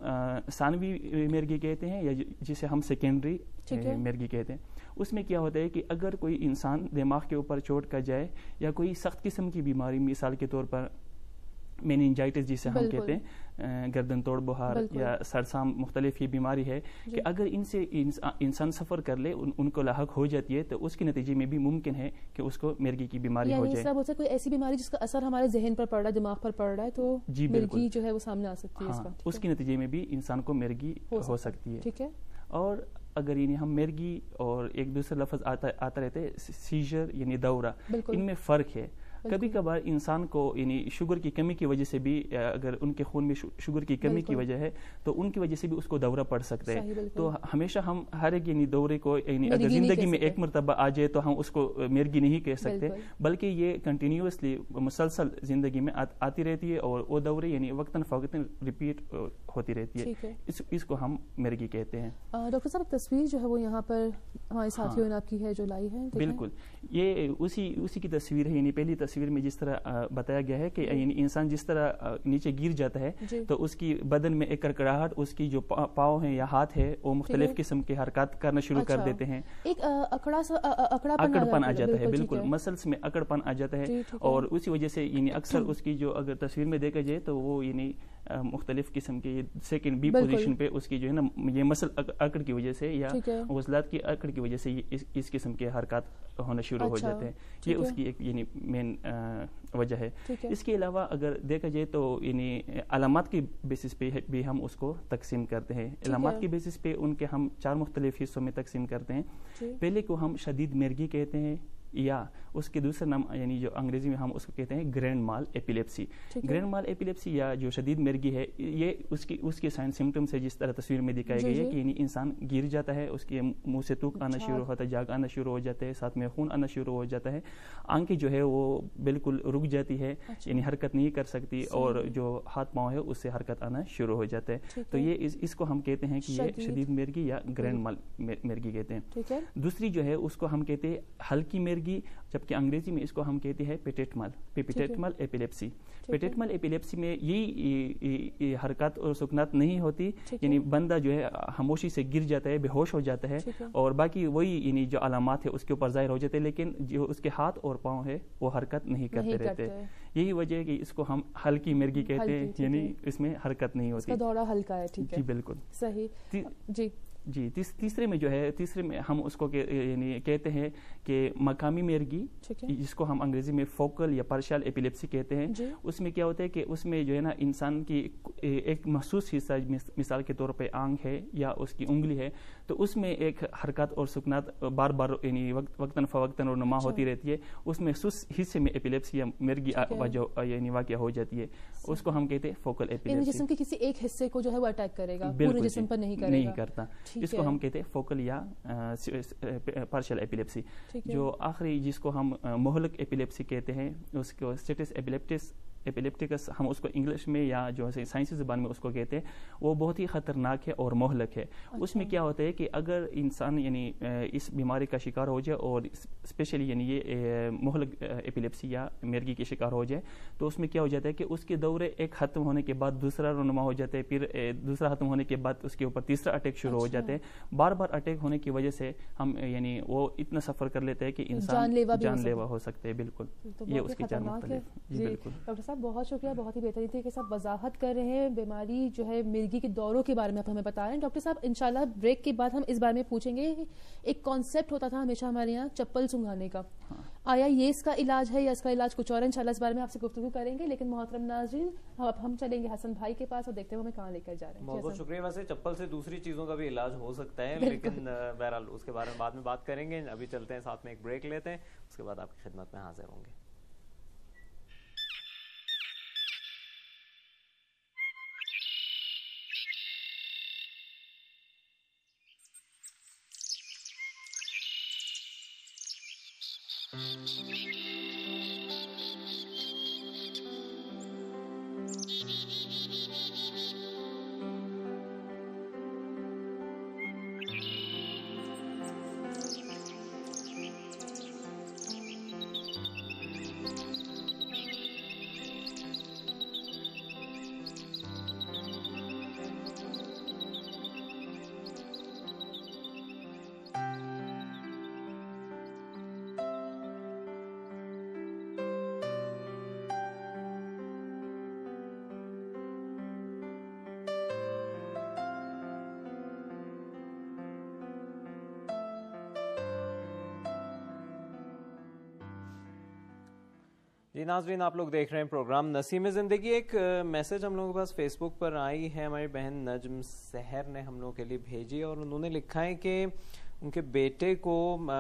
ثانوی مرگی کہتے ہیں، یا جسے ہم سیکنڈری مرگی کہتے ہیں. اس میں کیا ہوتا ہے کہ اگر کوئی انسان دماغ کے اوپر چوٹ کا جائے یا کوئی سخت قسم کی بیماری، مثال کے طور پر میننجائٹس جسے ہم کہتے ہیں، گردن توڑ بخار یا سرسام، مختلف یہ بیماری ہے کہ اگر ان سے انسان سفر کر لے، ان کو لاحق ہو جاتی ہے تو اس کے نتیجے میں بھی ممکن ہے کہ اس کو مرگی کی بیماری ہو جائے. یعنی کوئی ایسی بیماری جس کا اثر ہمارے ذہن پر پڑ رہا ہے، دماغ پر پڑ رہا ہے، تو مرگی جو ہے وہ سامنے آ سکتی ہے. اس کے نتیجے میں بھی انسان کو مرگی ہو سکتی ہے. ٹھیک ہے. اور اگر یعنی ہم مرگی اور ایک دوسرا لفظ آتا آتا رہتے ہیں سیجر یعنی دورہ، ان میں فرق ہے. کبھی کبھار انسان کو یعنی شوگر کی کمی کی وجہ سے بھی، اگر ان کے خون میں شوگر کی کمی کی وجہ ہے تو ان کی وجہ سے بھی اس کو دورہ پڑ سکتا ہے. تو ہمیشہ ہم ہر ایک یعنی دورے کو یعنی اگر زندگی میں ایک مرتبہ آ جائے تو ہم اس کو مرگی نہیں کہہ سکتے، بلکہ یہ کنٹینیوسلی مسلسل زندگی میں آتی رہتی ہے، اور وہ دورے یعنی وقتاً فوقتاً ریپیٹ ہوتی رہتی ہے. اس کو ہم مرگی کہتے ہیں. ڈاکٹر صاحب تصویر جو ہے وہ یہاں پر ہمارے ساتھیوں نے آپ کی ہے جو لائی ہے. بالکل، یہ اسی اسی کی تصویر ہے. یعنی پہلی تصویر میں جس طرح بتایا گیا ہے کہ یعنی انسان جس طرح نیچے گر جاتا ہے تو اس کی بدن میں ایک کڑکڑاہٹ، اس کی جو پاؤں ہیں یا ہاتھ ہے وہ مختلف قسم کے حرکات کرنا شروع کر دیتے ہیں. ایک اکڑا سا اکڑپن آ جاتا ہے. بالکل، مسلس میں اکڑپن آ جاتا ہے، اور اسی وجہ سے یعنی اکثر اس کی جو اگر تصویر میں دیکھا جائے تو وہ یعنی مختلف قسم کے سیکنڈ بی پوزیشن پہ اس کی جو ہے نا یہ مسل اکڑ کی وجہ سے یا عضلات کی اکڑ کی وجہ سے اس قسم کے حرکات ہونا شروع ہو جاتے ہیں. یہ اس کی ایک یعنی مین وجہ ہے. اس کے علاوہ اگر دیکھا جائے تو یعنی علامات کے بیسس پہ بھی ہم اس کو تقسیم کرتے ہیں. علامات کے بیسس پہ ان کے ہم چار مختلف حصوں میں تقسیم کرتے ہیں. پہلے کو ہم شدید مرگی کہتے ہیں، یا اس کے دوسرا نام یعنی جو انگریزی میں ہم اس کو کہتے ہیں grand mal epilepsy. Grand mal epilepsy یا جو شدید مرگی ہے، یہ اس کی اس کے سائن سمٹمس ہے جس طرح تصویر میں دکھائی گئی ہے کہ یعنی انسان گر جاتا ہے، اس کے منہ سے تھوک آنا شروع ہوتا ہے، جاگ آنا شروع ہو جاتا ہے، ساتھ میں خون آنا شروع ہو جاتا ہے، آنکھیں جو ہے وہ بالکل رک جاتی ہے، یعنی حرکت نہیں کر سکتی، اور جو ہاتھ پاؤں ہے اس سے حرکت آنا شروع ہو جاتا ہے. تو یہ اس کو ہم کہتے ہیں کہ یہ شدید مرگی یا گرینڈ مال مرگی کہتے ہیں. دوسری جو ہے اس کو ہم کہتے ہیں ہلکی مرگی مرگی، جبکہ انگریزی میں اس کو ہم کہتے ہیں پیٹیٹمل پیپیٹیٹمل ایپیلیپسی. پیٹیٹمل ایپیلیپسی میں یہی حرکات اور سکنات نہیں ہوتی، یعنی بندہ جو ہے خاموشی سے گر جاتا ہے، بے ہوش ہو جاتا ہے، اور باقی وہی یعنی جو علامات ہے اس کے اوپر ظاہر ہو جاتے ہیں، لیکن جو اس کے ہاتھ اور پاؤں ہے وہ حرکت نہیں کرتے رہتے. یہی وجہ ہے کہ اس کو ہم ہلکی مرگی کہتے ہیں، یعنی اس میں حرکت نہیں ہوتی، دورہ ہلکا ہے. ٹھیک ہے جی بالکل صحیح. جی جی تیسرے میں جو ہے تیسرے میں ہم اس کو یعنی کہتے ہیں کہ مقامی مرگی، جس کو ہم انگریزی میں فوکل یا پارشل ایپیلیپسی کہتے ہیں. اس میں کیا ہوتا ہے کہ اس میں جو ہے نا انسان کی ایک محسوس حصہ، مثال کے طور پہ آنکھ ہے یا اس کی انگلی ہے، تو اس میں ایک حرکات اور سکنات بار بار یعنی وقتاً فوقتاً رونما ہوتی رہتی ہے. اس محسوس حصے میں ایپیلیپسی یا مرگی یعنی واقع ہو جاتی ہے، اس کو ہم کہتے ہیں فوکل ایپیلیپسی. جسم کے کسی ایک حصے کو جو ہے وہ اٹیک کرے گا، پورے جسم پر نہیں کرے گا، نہیں کرتا. اس کو ہم کہتے ہیں فوکل یا پارشل ایپیلیپسی. جو آخری جس کو ہم مہلک ایپیلیپسی کہتے ہیں، اس کو اسٹیٹس ایپیلیپٹس ایپیلیپٹکس ہم اس کو انگلش میں یا جو ہے سائنسی زبان میں اس کو کہتے ہیں، وہ بہت ہی خطرناک ہے اور مہلک ہے. اس میں کیا ہوتا ہے کہ اگر انسان یعنی اس بیماری کا شکار ہو جائے، اور اسپیشلی یعنی یہ مہلک ایپیلیپسی یا مرگی کے شکار ہو جائے، تو اس میں کیا ہو جاتا ہے کہ اس کے دورے ایک ختم ہونے کے بعد دوسرا رونما ہو جاتا ہے، پھر دوسرا ختم ہونے کے بعد اس کے اوپر تیسرا اٹیک شروع ہو جاتے ہیں. بار بار اٹیک ہونے کی وجہ سے ہم یعنی وہ اتنا سفر کر لیتے ہیں کہ انسان جان لیوا ہو سکتے ہیں. بالکل یہ اس کی چار مختلف. جی بالکل ڈاکٹر صاحب بہت شکریہ، بہت ہی بہترین طریقے سے وضاحت کر رہے ہیں بیماری جو ہے مرگی کے دوروں کے بارے میں آپ ہمیں بتا رہے ہیں. ڈاکٹر صاحب انشاءاللہ بریک کے بعد ہم اس بارے میں پوچھیں گے. ایک کانسیپٹ ہوتا تھا ہمیشہ ہمارے یہاں چپل سنگھانے کا، آیا یہ اس کا علاج ہے یا اس کا علاج کچھ اور؟ انشاءاللہ اس بارے میں آپ سے گفتگو کریں گے، لیکن محترم ناظرین اب ہم چلیں گے حسن بھائی کے پاس اور دیکھتے ہیں ہمیں کہاں لے کر جا رہے ہیں. بہت بہت شکریہ. ویسے چپل سے دوسری چیزوں کا بھی علاج ہو سکتا ہے، لیکن بہرحال اس کے بارے میں بعد میں بات کریں گے. ابھی چلتے ہیں، ساتھ میں ایک بریک لیتے ہیں، اس کے بعد آپ کی خدمت میں حاضر ہوں گے. جی ناظرین، آپ لوگ دیکھ رہے ہیں پروگرام نسیم زندگی. ایک میسج ہم لوگوں کے پاس فیس بک پر آئی ہے، ہماری بہن نجم سحر نے ہم لوگوں کے لیے بھیجی، اور انہوں نے لکھا ہے کہ ان کے بیٹے کو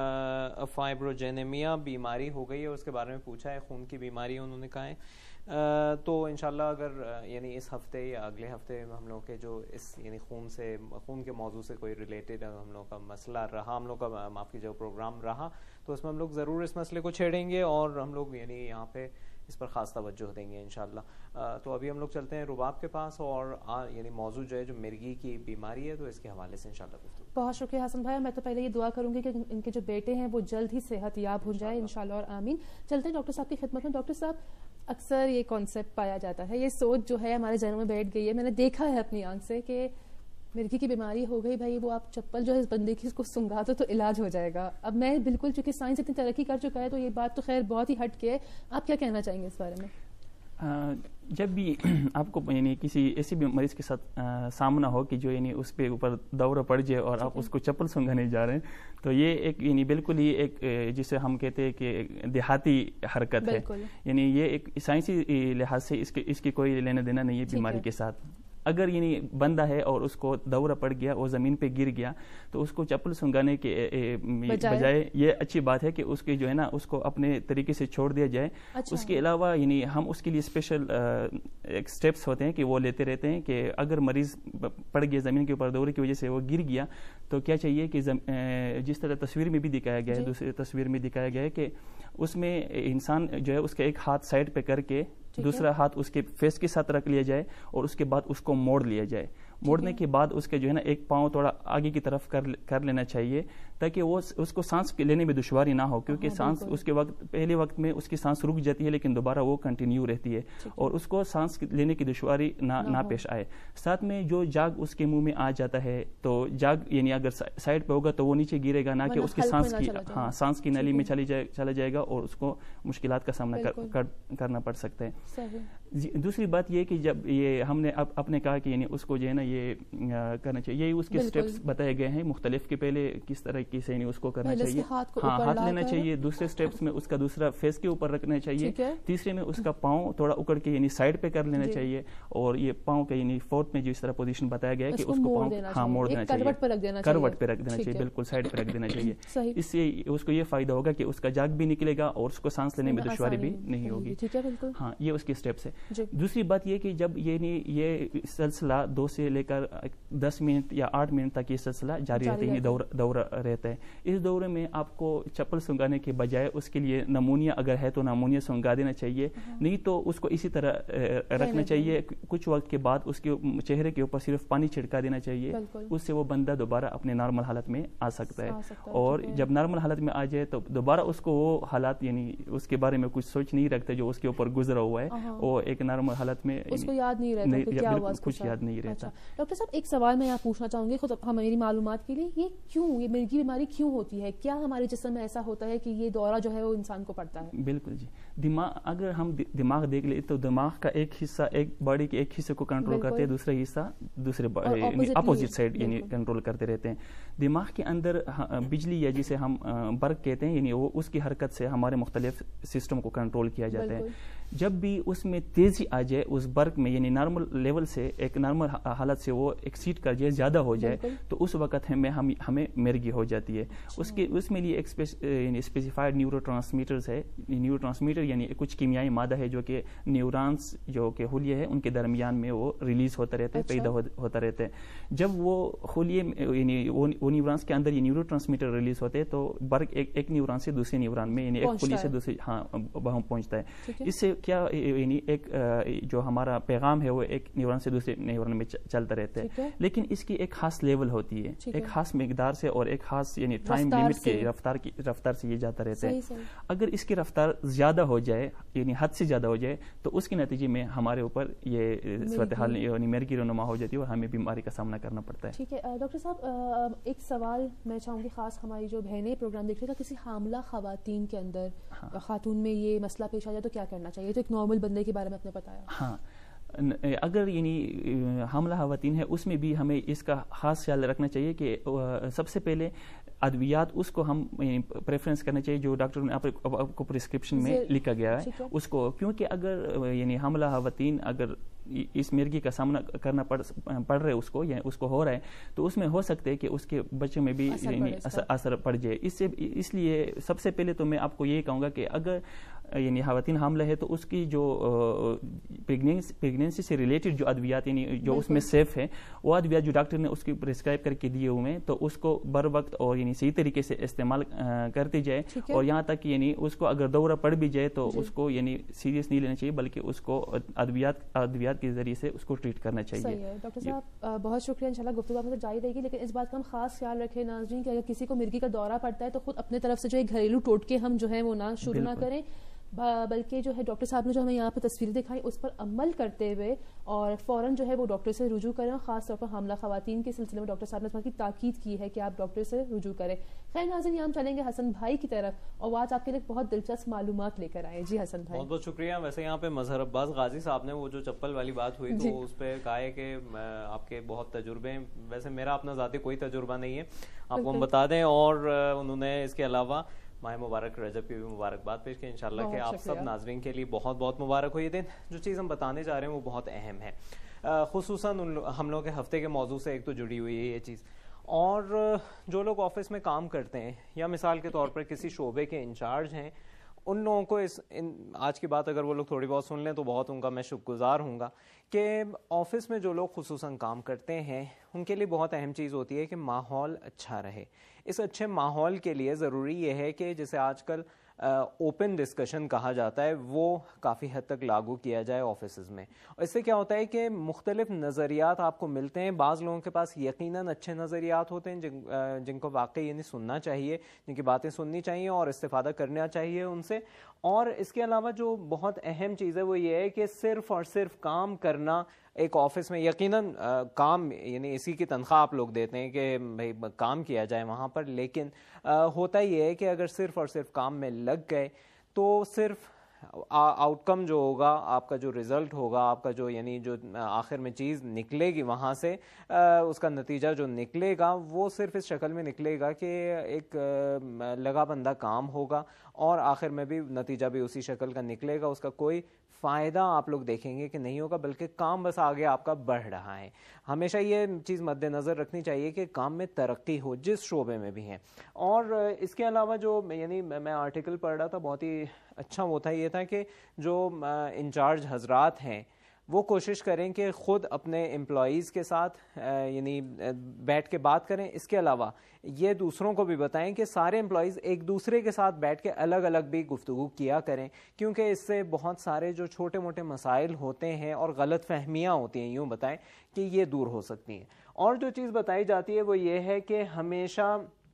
فائبروجینیمیا بیماری ہو گئی ہے، اس کے بارے میں پوچھا ہے. خون کی بیماری ہے انہوں نے کہا ہے. تو انشاءاللہ اگر یعنی اس ہفتے یا اگلے ہفتے ہم لوگ کے جو اس یعنی خون سے خون کے موضوع سے کوئی ریلیٹڈ ہم لوگ کا مسئلہ رہا، ہم لوگ کا معاف کیجیے پروگرام رہا، تو اس میں ہم لوگ ضرور اس مسئلے کو چھیڑیں گے، اور ہم لوگ یعنی یہاں پہ اس پر خاص توجہ دیں گے انشاءاللہ. تو ابھی ہم لوگ چلتے ہیں رباب کے پاس، اور یعنی موضوع جو ہے جو مرگی کی بیماری ہے، تو اس کے حوالے سے انشاءاللہ گفتگو. بہت شکریہ حسن بھائی. میں تو پہلے یہ دعا کروں گی کہ ان کے جو بیٹے ہیں وہ جلد ہی صحت یاب ہو جائے انشاءاللہ، اور آمین. چلتے ہیں ڈاکٹر صاحب کی خدمت میں. ڈاکٹر صاحب اکثر یہ کانسیپٹ پایا جاتا ہے، یہ سوچ جو ہے ہمارے ذہنوں میں بیٹھ گئی ہے، میں نے دیکھا ہے اپنی آنکھ سے کہ مرگی کی بیماری ہو گئی بھائی، وہ آپ چپل جو ہے اس بندے کی اس کو سنگھا دو تو علاج ہو جائے گا. اب میں بالکل چونکہ سائنس اتنی ترقی کر چکا ہے تو یہ بات تو خیر بہت ہی ہٹ کے ہے. آپ کیا کہنا چاہیں گے اس بارے میں؟ جب بھی آپ کو یعنی کسی ایسی بھی مریض کے ساتھ سامنا ہو کہ جو یعنی اس پہ اوپر دورہ پڑ جائے اور آپ اس کو چپل سنگھانے جا رہے ہیں، تو یہ ایک یعنی بالکل ہی ایک جسے ہم کہتے ہیں کہ دیہاتی حرکت ہے. یعنی یہ ایک سائنسی لحاظ سے اس کے اس کی کوئی لینا دینا نہیں ہے بیماری کے ساتھ. اگر یعنی بندہ ہے اور اس کو دورہ پڑ گیا، وہ زمین پہ گر گیا، تو اس کو چپل سنگانے کے بجائے یہ اچھی بات ہے کہ اس کی جو ہے نا اس کو اپنے طریقے سے چھوڑ دیا جائے. اس کے علاوہ یعنی ہم اس کے لیے اسپیشل ایک سٹیپس ہوتے ہیں کہ وہ لیتے رہتے ہیں کہ اگر مریض پڑ گیا زمین کے اوپر دورے کی وجہ سے وہ گر گیا، تو کیا چاہیے کہ جس طرح تصویر میں بھی دکھایا گیا ہے، دوسری تصویر میں دکھایا گیا ہے کہ اس میں انسان جو ہے اس کا ایک ہاتھ سائڈ پہ کر کے دوسرا ہاتھ اس کے فیس کے ساتھ رکھ لیا جائے اور اس کے بعد اس کو موڑ لیا جائے. موڑنے کے بعد اس کے جو ہے نا ایک پاؤں تھوڑا آگے کی طرف کر کر لینا چاہیے تاکہ وہ اس کو سانس لینے میں دشواری نہ ہو، کیونکہ سانس اس کے وقت پہلے وقت میں اس کی سانس رک جاتی ہے لیکن دوبارہ وہ کنٹینیو رہتی ہے اور اس کو سانس لینے کی دشواری نہ نہ پیش آئے. ساتھ میں جو جاگ اس کے منہ میں آ جاتا ہے تو جاگ یعنی اگر سائڈ پہ ہوگا تو وہ نیچے گرے گا، نہ کہ اس کی سانس کی ہاں سانس کی نلی میں چلی جائے چلا جائے گا اور اس کو مشکلات کا سامنا کرنا پڑ سکتا ہے. دوسری بات یہ کہ جب یہ ہم نے اپنے کہا کہ یعنی اس کو جو ہے نا یہ کرنا چاہیے، یہی اس کے اسٹیپس بتائے گئے ہیں مختلف کے پہلے کس طرح کی سے اس کو کرنا چاہیے. ہاں ہاتھ لینا چاہیے، دوسرے اسٹیپس میں اس کا دوسرا فیس کے اوپر رکھنا چاہیے، تیسرے میں اس کا پاؤں تھوڑا اکڑ کے یعنی سائڈ پہ کر لینا چاہیے اور یہ پاؤں کا یعنی فورتھ میں جو اس طرح پوزیشن بتایا گیا ہے کہ اس کو پاؤں ہاں موڑ دینا چاہیے، کروٹ پہ رک دینا چاہیے، بالکل سائڈ پہ رکھ دینا چاہیے. اس سے اس کو یہ فائدہ ہوگا کہ اس کا جاگ بھی نکلے گا اور اس کو سانس لینے میں دشواری بھی نہیں ہوگی. ہاں یہ اس کے اسٹیپس ہے. دوسری بات یہ کہ جب یہ یہ سلسلہ دو سے لے کر دس منٹ یا آٹھ منٹ تک یہ سلسلہ جاری رہتا ہے، یہ دورہ رہتا ہے. اس دورے میں آپ کو چپل سنگانے کے بجائے اس کے لیے نمونیا اگر ہے تو نمونیا سنگا دینا چاہیے، نہیں تو اس کو اسی طرح رکھنا چاہیے. کچھ وقت کے بعد اس کے چہرے کے اوپر صرف پانی چھڑکا دینا چاہیے، اس سے وہ بندہ دوبارہ اپنے نارمل حالت میں آ سکتا ہے. اور جب نارمل حالت میں آ جائے تو دوبارہ اس کو وہ حالات یعنی اس کے بارے میں کچھ سوچ نہیں رکھتے جو اس کے اوپر گزرا ہوا ہے، وہ ایک نارمل حالت میں اس کو یاد نہیں رہتا کہ کیا ہوا، کچھ یاد نہیں رہتا. ڈاکٹر صاحب ایک سوال میں آپ پوچھنا چاہوں گی خود ہماری معلومات کے لیے، یہ کیوں یہ مرگی بیماری کیوں ہوتی ہے؟ کیا ہمارے جسم میں ایسا ہوتا ہے کہ یہ دورہ جو ہے وہ انسان کو پڑتا ہے؟ بالکل جی، دماغ اگر ہم دماغ دیکھ لیں تو دماغ کا ایک حصہ ایک باڈی کے ایک حصے کو کنٹرول کرتے ہیں، دوسرا حصہ دوسرے اپوزٹ سائڈ یعنی کنٹرول کرتے رہتے ہیں. دماغ کے اندر بجلی یا جسے ہم برق کہتے ہیں یعنی وہ اس کی حرکت سے ہمارے مختلف سسٹم کو کنٹرول کیا جاتا ہے. جب بھی اس میں تیزی آ جائے اس برق میں یعنی نارمل لیول سے ایک نارمل حالت سے وہ ایکسیڈ کر جائے، زیادہ ہو جائے تو اس وقت ہمیں ہم ہمیں مرگی ہو جاتی ہے. اس کے اس میں لیے ایک اسپیسیفائڈ نیورو ٹرانسمیٹرز ہے. نیورو ٹرانسمیٹر یعنی کچھ کیمیائی مادہ ہے جو کہ نیورانس جو کہ خلیے ہے ان کے درمیان میں وہ ریلیز ہوتا رہتا ہے، پیدا ہوتا رہتا ہے. جب وہ خلیے یعنی وہ نیورانس کے اندر یہ نیورو ٹرانسمیٹر ریلیز ہوتے ہیں تو برق ایک ایک نیوران سے دوسرے نیوران میں یعنی ایک خلیے سے دوسرے ہاں وہاں پہنچتا ہے. اس سے کیا یعنی ایک جو ہمارا پیغام ہے وہ ایک نیوران سے دوسرے نیوران میں چلتا رہتا ہے، لیکن اس کی ایک خاص لیول ہوتی ہے، ایک خاص مقدار سے اور ایک خاص یعنی ٹائم لمٹ کے رفتار کی رفتار سے یہ جاتا رہتا ہے. اگر اس کی رفتار زیادہ ہو جائے یعنی حد سے زیادہ ہو جائے تو اس کے نتیجے میں ہمارے اوپر یہ صورتحال یعنی مرگی رونما ہو جاتی ہے اور ہمیں بیماری کا سامنا کرنا پڑتا ہے. ٹھیک ہے ڈاکٹر صاحب، ایک سوال میں چاہوں گی خاص ہماری جو بہنیں پروگرام دیکھ رہے ہیں، کسی حاملہ خواتین کے اندر خاتون میں یہ مسئلہ پیش آ جائے تو کیا کرنا چاہیے؟ تو ایک نارمل بندے کے بارے میں آپ نے بتایا. ہاں اگر یعنی حاملہ خواتین ہے اس میں بھی ہمیں اس کا خاص خیال رکھنا چاہیے کہ سب سے پہلے ادویات اس کو ہم پریفرنس کرنا چاہیے جو ڈاکٹر نے آپ کو پرسکرپشن میں لکھا گیا ہے اس کو، کیونکہ اگر یعنی حاملہ خواتین اگر اس مرگی کا سامنا کرنا پڑ پڑ رہا ہے اس کو یا اس کو ہو رہا ہے تو اس میں ہو سکتا ہے کہ اس کے بچوں میں بھی یعنی اثر پڑ جائے. اس سے اس لیے سب سے پہلے تو میں آپ کو یہ کہوں گا کہ اگر یعنی خواتین حاملہ ہے تو اس کی جو پریگنینسی سے ریلیٹڈ جو ادویات یعنی جو اس میں سیف ہے وہ ادویات جو ڈاکٹر نے اس کی پرسکرائب کر کے دیے ہوئے ہیں تو اس کو بر وقت اور یعنی صحیح طریقے سے استعمال کرتے جائے. اور یہاں تک یعنی اس کو اگر دورہ پڑ بھی جائے تو اس کو یعنی سیریس نہیں لینا چاہیے بلکہ اس کو ادویات ادویات کے ذریعے سے اس کو ٹریٹ کرنا چاہیے. ڈاکٹر صاحب بہت شکریہ، انشاءاللہ گفتگو آپ سے جاری رہے گی، لیکن اس بات کا ہم خاص خیال رکھیں ناظرین کہ اگر کسی کو مرگی کا دورہ پڑتا ہے تو خود اپنے طرف سے جو ہے گھریلو ٹوٹکے ہم جو ہے وہ نہ شروع نہ کریں، بلکہ جو ہے ڈاکٹر صاحب نے جو ہمیں یہاں پہ تصویریں دکھائی اس پر عمل کرتے ہوئے اور فوراً جو ہے وہ ڈاکٹر سے رجوع کریں. خاص طور پر حاملہ خواتین کے سلسلے میں ڈاکٹر صاحب نے اس بات کی تاکید کی ہے کہ آپ ڈاکٹر سے رجوع کریں. خیر ناظرین، یہاں ہم چلیں گے حسن بھائی کی طرف اور آج آپ کے لیے بہت دلچسپ معلومات لے کر آئے. جی حسن بھائی. بہت بہت شکریہ. ویسے یہاں پہ مظہر عباس غازی صاحب نے وہ جو چپل والی بات ہوئی تو اس پہ کہا ہے کہ آپ کے بہت تجربے ہیں. ویسے میرا اپنا ذاتی کوئی تجربہ نہیں ہے، آپ کو ہم بتا دیں. اور انہوں نے اس کے علاوہ ماہ مبارک رجب کی بھی مبارکباد پیش کی انشاءاللہ کہ آپ سب ناظرین کے لیے بہت بہت مبارک ہو یہ دن. جو چیز ہم بتانے جا رہے ہیں وہ بہت اہم ہے، خصوصاً ہم لوگ کے ہفتے کے موضوع سے ایک تو جڑی ہوئی ہے یہ چیز. اور جو لوگ آفس میں کام کرتے ہیں یا مثال کے طور پر کسی شعبے کے انچارج ہیں، ان لوگوں کو اس ان آج کی بات اگر وہ لوگ تھوڑی بہت سن لیں تو بہت ان کا میں شکر گزار ہوں گا کہ آفس میں جو لوگ خصوصاً کام کرتے ہیں ان کے لیے بہت اہم چیز ہوتی ہے کہ ماحول اچھا رہے. اس اچھے ماحول کے لیے ضروری یہ ہے کہ جیسے آج کل اوپن ڈسکشن کہا جاتا ہے وہ کافی حد تک لاگو کیا جائے آفیسز میں. اور اس سے کیا ہوتا ہے کہ مختلف نظریات آپ کو ملتے ہیں. بعض لوگوں کے پاس یقیناً اچھے نظریات ہوتے ہیں جن جن کو واقعی یعنی سننا چاہیے, جن کی باتیں سننی چاہیے اور استفادہ کرنا چاہیے ان سے. اور اس کے علاوہ جو بہت اہم چیز ہے وہ یہ ہے کہ صرف اور صرف کام کرنا ایک آفس میں, یقیناً کام یعنی اسی کی تنخواہ آپ لوگ دیتے ہیں کہ بھائی کام کیا جائے وہاں پر, لیکن ہوتا یہ ہے کہ اگر صرف اور صرف کام میں لگ گئے تو صرف آؤٹ کم جو ہوگا, آپ کا جو رزلٹ ہوگا, آپ کا جو یعنی جو آخر میں چیز نکلے گی وہاں سے, اس کا نتیجہ جو نکلے گا وہ صرف اس شکل میں نکلے گا کہ ایک لگا بندہ کام ہوگا اور آخر میں بھی نتیجہ بھی اسی شکل کا نکلے گا. اس کا کوئی فائدہ آپ لوگ دیکھیں گے کہ نہیں ہوگا, بلکہ کام بس آگے آپ کا بڑھ رہا ہے. ہمیشہ یہ چیز مد نظر رکھنی چاہیے کہ کام میں ترقی ہو جس شعبے میں بھی ہے. اور اس کے علاوہ جو یعنی میں آرٹیکل پڑھ رہا تھا بہت ہی اچھا وہ تھا, یہ تھا کہ جو انچارج حضرات ہیں وہ کوشش کریں کہ خود اپنے امپلائیز کے ساتھ یعنی بیٹھ کے بات کریں. اس کے علاوہ یہ دوسروں کو بھی بتائیں کہ سارے امپلائیز ایک دوسرے کے ساتھ بیٹھ کے الگ الگ بھی گفتگو کیا کریں, کیونکہ اس سے بہت سارے جو چھوٹے موٹے مسائل ہوتے ہیں اور غلط فہمیاں ہوتی ہیں, یوں بتائیں کہ یہ دور ہو سکتی ہیں. اور جو چیز بتائی جاتی ہے وہ یہ ہے کہ ہمیشہ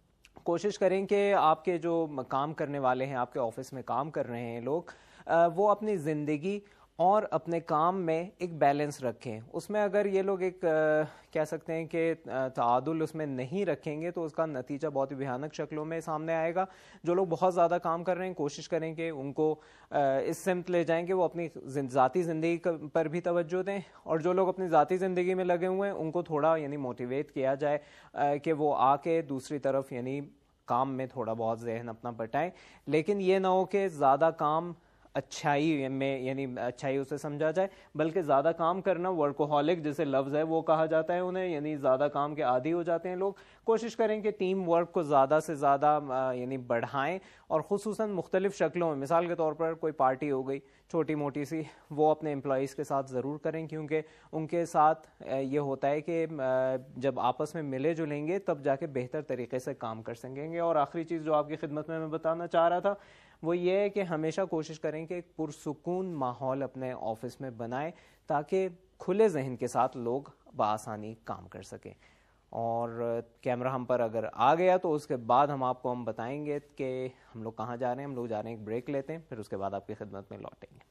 کوشش کریں کہ آپ کے جو کام کرنے والے ہیں, آپ کے آفس میں کام کر رہے ہیں لوگ, وہ اپنی زندگی اور اپنے کام میں ایک بیلنس رکھیں. اس میں اگر یہ لوگ ایک کہہ سکتے ہیں کہ تعادل اس میں نہیں رکھیں گے تو اس کا نتیجہ بہت ہی بھیانک شکلوں میں سامنے آئے گا. جو لوگ بہت زیادہ کام کر رہے ہیں کوشش کریں کہ ان کو اس سمت لے جائیں کہ وہ اپنی ذاتی زندگی پر بھی توجہ دیں, اور جو لوگ اپنی ذاتی زندگی میں لگے ہوئے ہیں ان کو تھوڑا یعنی موٹیویٹ کیا جائے کہ وہ آ کے دوسری طرف یعنی کام میں تھوڑا بہت ذہن اپنا بٹائیں. لیکن یہ نہ ہو کہ زیادہ کام اچھائی میں یعنی اچھائی اسے سمجھا جائے, بلکہ زیادہ کام کرنا ورکوہولک جیسے لفظ ہے وہ کہا جاتا ہے انہیں, یعنی زیادہ کام کے عادی ہو جاتے ہیں لوگ. کوشش کریں کہ ٹیم ورک کو زیادہ سے زیادہ یعنی بڑھائیں, اور خصوصاً مختلف شکلوں میں, مثال کے طور پر کوئی پارٹی ہو گئی چھوٹی موٹی سی, وہ اپنے امپلائیز کے ساتھ ضرور کریں, کیونکہ ان کے ساتھ یہ ہوتا ہے کہ جب آپس میں ملے جلیں گے تب جا کے بہتر طریقے سے کام کر سکیں گے. اور آخری چیز جو آپ کی خدمت میں میں بتانا چاہ رہا تھا وہ یہ ہے کہ ہمیشہ کوشش کریں کہ ایک پرسکون ماحول اپنے آفس میں بنائیں تاکہ کھلے ذہن کے ساتھ لوگ بآسانی کام کر سکیں. اور کیمرہ ہم پر اگر آ گیا تو اس کے بعد ہم آپ کو ہم بتائیں گے کہ ہم لوگ کہاں جا رہے ہیں. ہم لوگ جا رہے ہیں ایک بریک لیتے ہیں, پھر اس کے بعد آپ کی خدمت میں لوٹیں گے.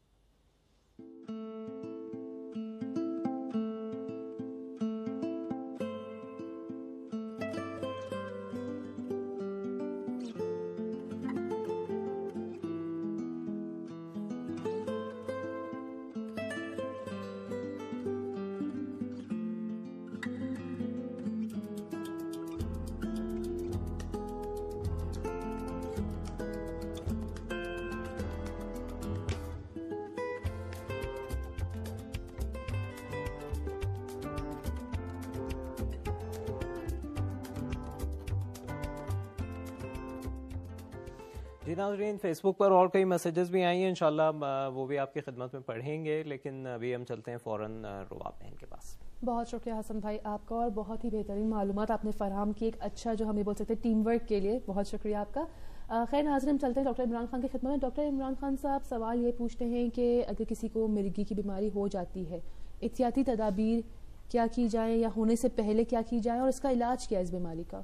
جی ناظرین, فیس بک پر اور کئی میسیجز بھی آئی ہیں, انشاءاللہ وہ بھی آپ کی خدمت میں پڑھیں گے, لیکن ابھی ہم چلتے ہیں فوراً رواب بہن کے پاس. بہت شکریہ حسن بھائی آپ کا, اور بہت ہی بہترین معلومات آپ نے فراہم کی, ایک اچھا جو ہم یہ بول سکتے ہیں ٹیم ورک کے لیے, بہت شکریہ آپ کا. خیر ناظرین, ہم چلتے ہیں ڈاکٹر عمران خان کی خدمت میں. ڈاکٹر عمران خان صاحب, سوال یہ پوچھتے ہیں کہ اگر کسی کو مرگی کی بیماری ہو جاتی ہے, احتیاطی تدابیر کیا کی جائیں یا ہونے سے پہلے کیا کی جائیں, اور اس کا علاج کیا ہے اس بیماری کا؟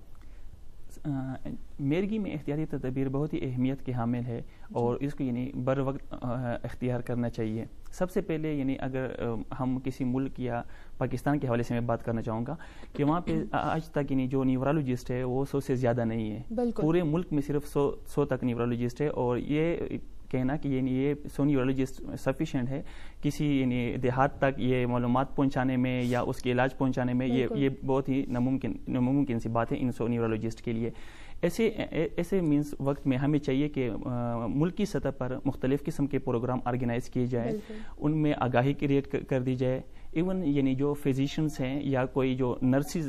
مرگی میں احتیاطی تدابیر بہت ہی اہمیت کے حامل ہے, اور اس کو یعنی بر وقت اختیار کرنا چاہیے. سب سے پہلے یعنی اگر ہم کسی ملک یا پاکستان کے حوالے سے میں بات کرنا چاہوں گا کہ وہاں پہ آج تک یعنی جو نیورولوجسٹ ہے وہ سو سے زیادہ نہیں ہے. پورے ملک میں صرف سو سو تک نیورولوجسٹ ہے, اور یہ کہنا کہ یعنی یہ سو نیورولوجسٹ سفیشینٹ ہے کسی یعنی دیہات تک یہ معلومات پہنچانے میں یا اس کے علاج پہنچانے میں, یہ یہ بہت ہی ناممکن ناممکن سی بات ہے ان سو نیورولوجسٹ کے لیے. ایسے ایسے مینس وقت میں ہمیں چاہیے کہ ملکی سطح پر مختلف قسم کے پروگرام آرگنائز کیے جائیں, ان میں آگاہی کریٹ کر دی جائے, ایون یعنی جو فزیشینس ہیں یا کوئی جو نرسز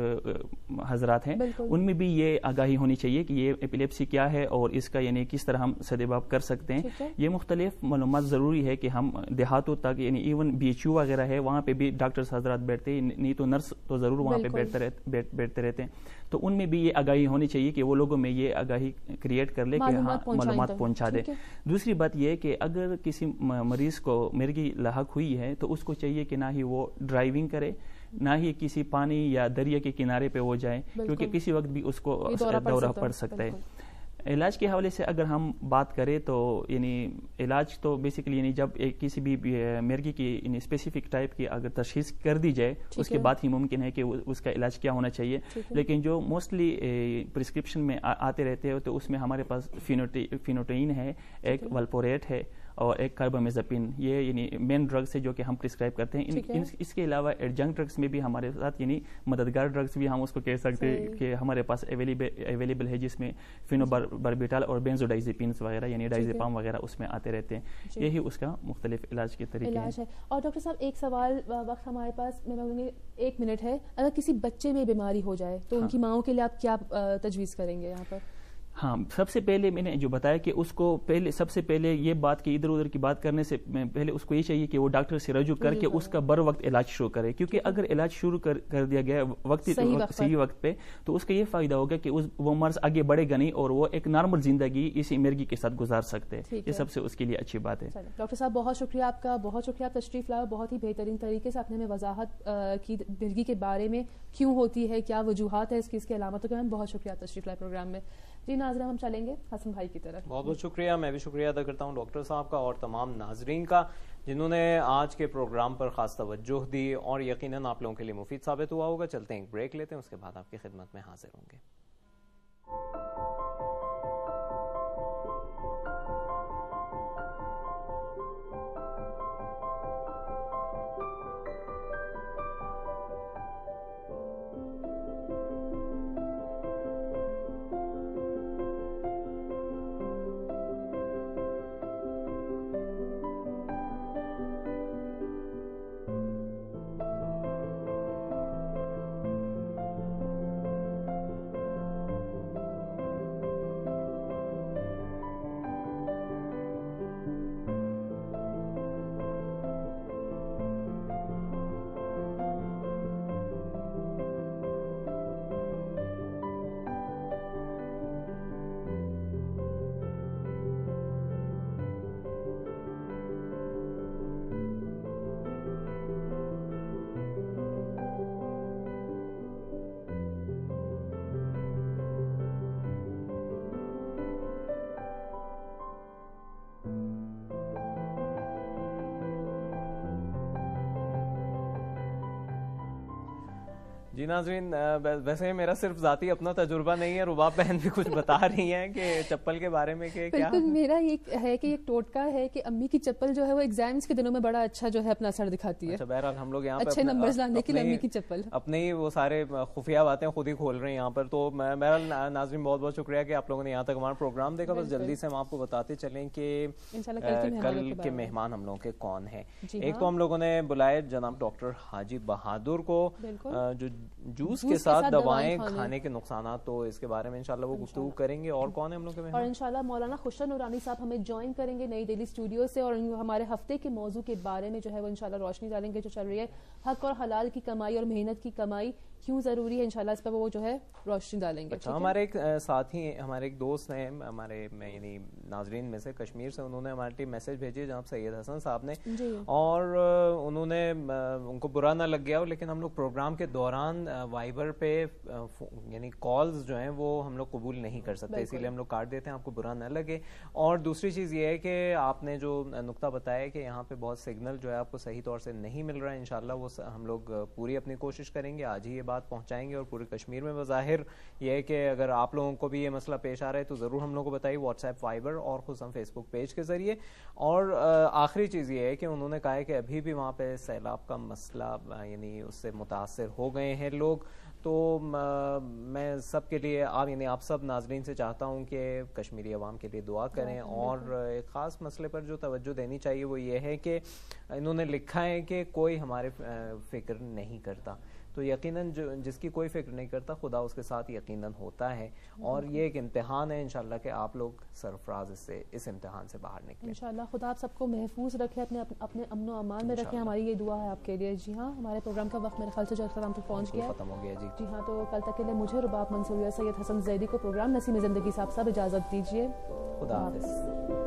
حضرات ہیں ان میں بھی یہ آگاہی ہونی چاہیے کہ یہ ایپیلیپسی کیا ہے اور اس کا یعنی کس طرح ہم سدباب کر سکتے ہیں. یہ مختلف معلومات ضروری ہے کہ ہم دیہاتوں تک یعنی ایون بی ایچ یو وغیرہ ہے وہاں پہ بھی ڈاکٹرز حضرات بیٹھتے ہیں, نہیں تو نرس تو ضرور وہاں پہ بیٹھتے بیٹھتے رہتے ہیں, تو ان میں بھی یہ آگاہی ہونی چاہیے کہ وہ لوگوں میں یہ آگاہی کریٹ کر لے کہ ہاں معلومات پہنچا دے. دوسری بات یہ کہ اگر کسی مریض کو مرگی لاحق ہوئی ہے تو اس کو چاہیے کہ نہ ہی وہ ڈرائیونگ کرے, نہ ہی کسی پانی یا دریا کے کنارے پہ وہ جائے, کیونکہ کسی وقت بھی اس کو دورہ پڑ سکتا ہے. علاج کے حوالے سے اگر ہم بات کریں تو یعنی علاج تو بیسیکلی یعنی جب ایک کسی بھی مرگی کی یعنی اسپیسیفک ٹائپ کی اگر تشخیص کر دی جائے اس کے بعد ہی ممکن ہے کہ اس کا علاج کیا ہونا چاہیے. لیکن جو موسٹلی پرسکرپشن میں آتے رہتے ہیں تو اس میں ہمارے پاس فینوٹین ہے, ایک والپوریٹ ہے اور ایک کاربامازپین, یہ یعنی مین ڈرگس ہے جو کہ ہم پرسکرائب کرتے ہیں. ان, اس کے علاوہ ایڈجنکٹ ڈرگس میں بھی ہمارے ساتھ یعنی مددگار ڈرگس بھی ہم اس کو کہہ سکتے ہیں کہ ہمارے پاس اویلیبل ہے, جس میں فینوباربیٹال اور بینزوڈائزیپینس وغیرہ یعنی ڈائزیپام وغیرہ اس میں آتے رہتے ہیں. یہی اس کا مختلف علاج کے طریقے ہیں. اور ڈاکٹر صاحب ایک سوال, وقت ہمارے پاس میں ایک منٹ ہے, اگر کسی بچے میں بیماری ہو جائے تو ان کی ماؤں کے لیے آپ کیا تجویز کریں گے یہاں پر؟ ہاں, سب سے پہلے میں نے جو بتایا کہ اس کو پہلے سب سے پہلے یہ بات کہ ادھر ادھر کی بات کرنے سے پہلے اس کو یہ چاہیے کہ وہ ڈاکٹر سے رجوع کر کے اس کا بر وقت علاج شروع کرے, کیونکہ اگر علاج شروع کر کر دیا گیا وقت صحیح وقت پہ تو اس کا یہ فائدہ ہوگا کہ وہ مرض آگے بڑھے گا نہیں اور وہ ایک نارمل زندگی اسی مرگی کے ساتھ گزار سکتے ہیں. یہ سب سے اس کے لیے اچھی بات ہے. ڈاکٹر صاحب بہت شکریہ آپ کا, بہت شکریہ آپ تشریف لائے, بہت ہی بہترین طریقے سے آپ نے ہمیں وضاحت کی مرگی کے بارے میں, کیوں ہوتی ہے, کیا وجوہات ہے اس کی, اس کی علامتوں کے. بہت شکریہ آپ تشریف لائے پروگرام میں. جی ناظرین, ہم چلیں گے حسن بھائی کی طرف. بہت بہت شکریہ. میں بھی شکریہ ادا کرتا ہوں ڈاکٹر صاحب کا اور تمام ناظرین کا جنہوں نے آج کے پروگرام پر خاص توجہ دی, اور یقیناً آپ لوگوں کے لیے مفید ثابت ہوا ہوگا. چلتے ہیں ایک بریک لیتے ہیں, اس کے بعد آپ کی خدمت میں حاضر ہوں گے. جی ناظرین, ویسے میرا صرف ذاتی اپنا تجربہ نہیں ہے, رباب بہن بھی کچھ بتا رہی ہیں کہ چپل کے بارے میں کہ کیا. بالکل, میرا یہ ہے کہ ایک ٹوٹکا ہے کہ امی کی چپل جو ہے وہ ایگزامز کے دنوں میں بڑا اچھا جو ہے اپنا اثر دکھاتی ہے. اچھا, بہرحال ہم لوگ یہاں پہ اچھے نمبرز لانے کے لیے امی کی چپل اپنے ہی وہ سارے خفیہ باتیں خود ہی کھول رہے ہیں یہاں پر. تو بہرحال ناظرین بہت بہت شکریہ کہ آپ لوگوں نے یہاں تک ہمارا پروگرام دیکھا. بس جلدی سے ہم آپ کو بتاتے چلیں کہ کل کے مہمان ہم لوگوں کے کون ہیں. ایک تو ہم لوگوں نے بلائے جناب ڈاکٹر حاجی بہادر کو, جو جوس کے ساتھ دوائیں کھانے کے نقصانات, تو اس کے بارے میں انشاءاللہ وہ گفتگو کریں گے. اور کون ہے ہم لوگ کے مہمان؟ اور انشاءاللہ مولانا خسرو نورانی صاحب ہمیں جوائن کریں گے نئی دہلی اسٹوڈیو سے, اور ہمارے ہفتے کے موضوع کے بارے میں جو ہے وہ انشاءاللہ روشنی ڈالیں گے, جو چل رہی ہے حق اور حلال کی کمائی اور محنت کی کمائی کیوں ضروری ہے. انشاءاللہ اس پر وہ جو ہے روشنی ڈالیں گے. اچھا, ہمارے ایک ساتھی, ہمارے ایک دوست ہیں ہمارے یعنی ناظرین میں سے کشمیر سے, انہوں نے ہمارے ٹیم میسج بھیجی جناب سید حسن صاحب نے, اور انہوں نے ان کو برا نہ لگ گیا, لیکن ہم لوگ پروگرام کے دوران وائبر پہ یعنی کالز جو ہیں وہ ہم لوگ قبول نہیں کر سکتے, اسی لیے ہم لوگ کاٹ دیتے ہیں, آپ کو برا نہ لگے. اور دوسری چیز یہ ہے کہ آپ نے جو نقطہ بتایا کہ یہاں پہ بہت سگنل جو ہے آپ کو صحیح طور سے نہیں مل رہا ہے, انشاءاللہ وہ ہم لوگ پوری اپنی کوشش کریں گے, آج ہی یہ بات پہنچائیں گے. اور پورے کشمیر میں بظاہر یہ ہے کہ اگر آپ لوگوں کو بھی یہ مسئلہ پیش آ رہا ہے تو ضرور ہم لوگوں کو بتائیے واٹس ایپ, وائبر اور خصوصاً فیس بک پیج کے ذریعے. اور آخری چیز یہ ہے کہ انہوں نے کہا ہے کہ ابھی بھی وہاں پہ سیلاب کا مسئلہ یعنی اس سے متاثر ہو گئے ہیں لوگ. تو میں سب کے لیے آپ یعنی آپ سب ناظرین سے چاہتا ہوں کہ کشمیری عوام کے لیے دعا کریں, اور ایک خاص مسئلے پر جو توجہ دینی چاہیے وہ یہ ہے کہ انہوں نے لکھا ہے کہ کوئی ہمارے فکر نہیں کرتا. تو یقیناً جو جس کی کوئی فکر نہیں کرتا خدا اس کے ساتھ یقیناً ہوتا ہے, اور یہ ایک امتحان ہے انشاءاللہ کہ آپ لوگ سرفراز اس سے اس امتحان سے باہر نکلیں انشاءاللہ. خدا آپ سب کو محفوظ رکھے, اپنے اپنے امن و امان میں رکھے, ہماری یہ دعا ہے آپ کے لیے. جی ہاں, ہمارے پروگرام کا وقت میرے خیال سے جو اختتام تک پہنچ گیا ختم ہو گیا. جی جی ہاں, تو کل تک کے لیے مجھے رباب منصوریہ, سید حسن زیدی کو پروگرام نسیم زندگی صاحب صاحب اجازت دیجیے. خدا حافظ.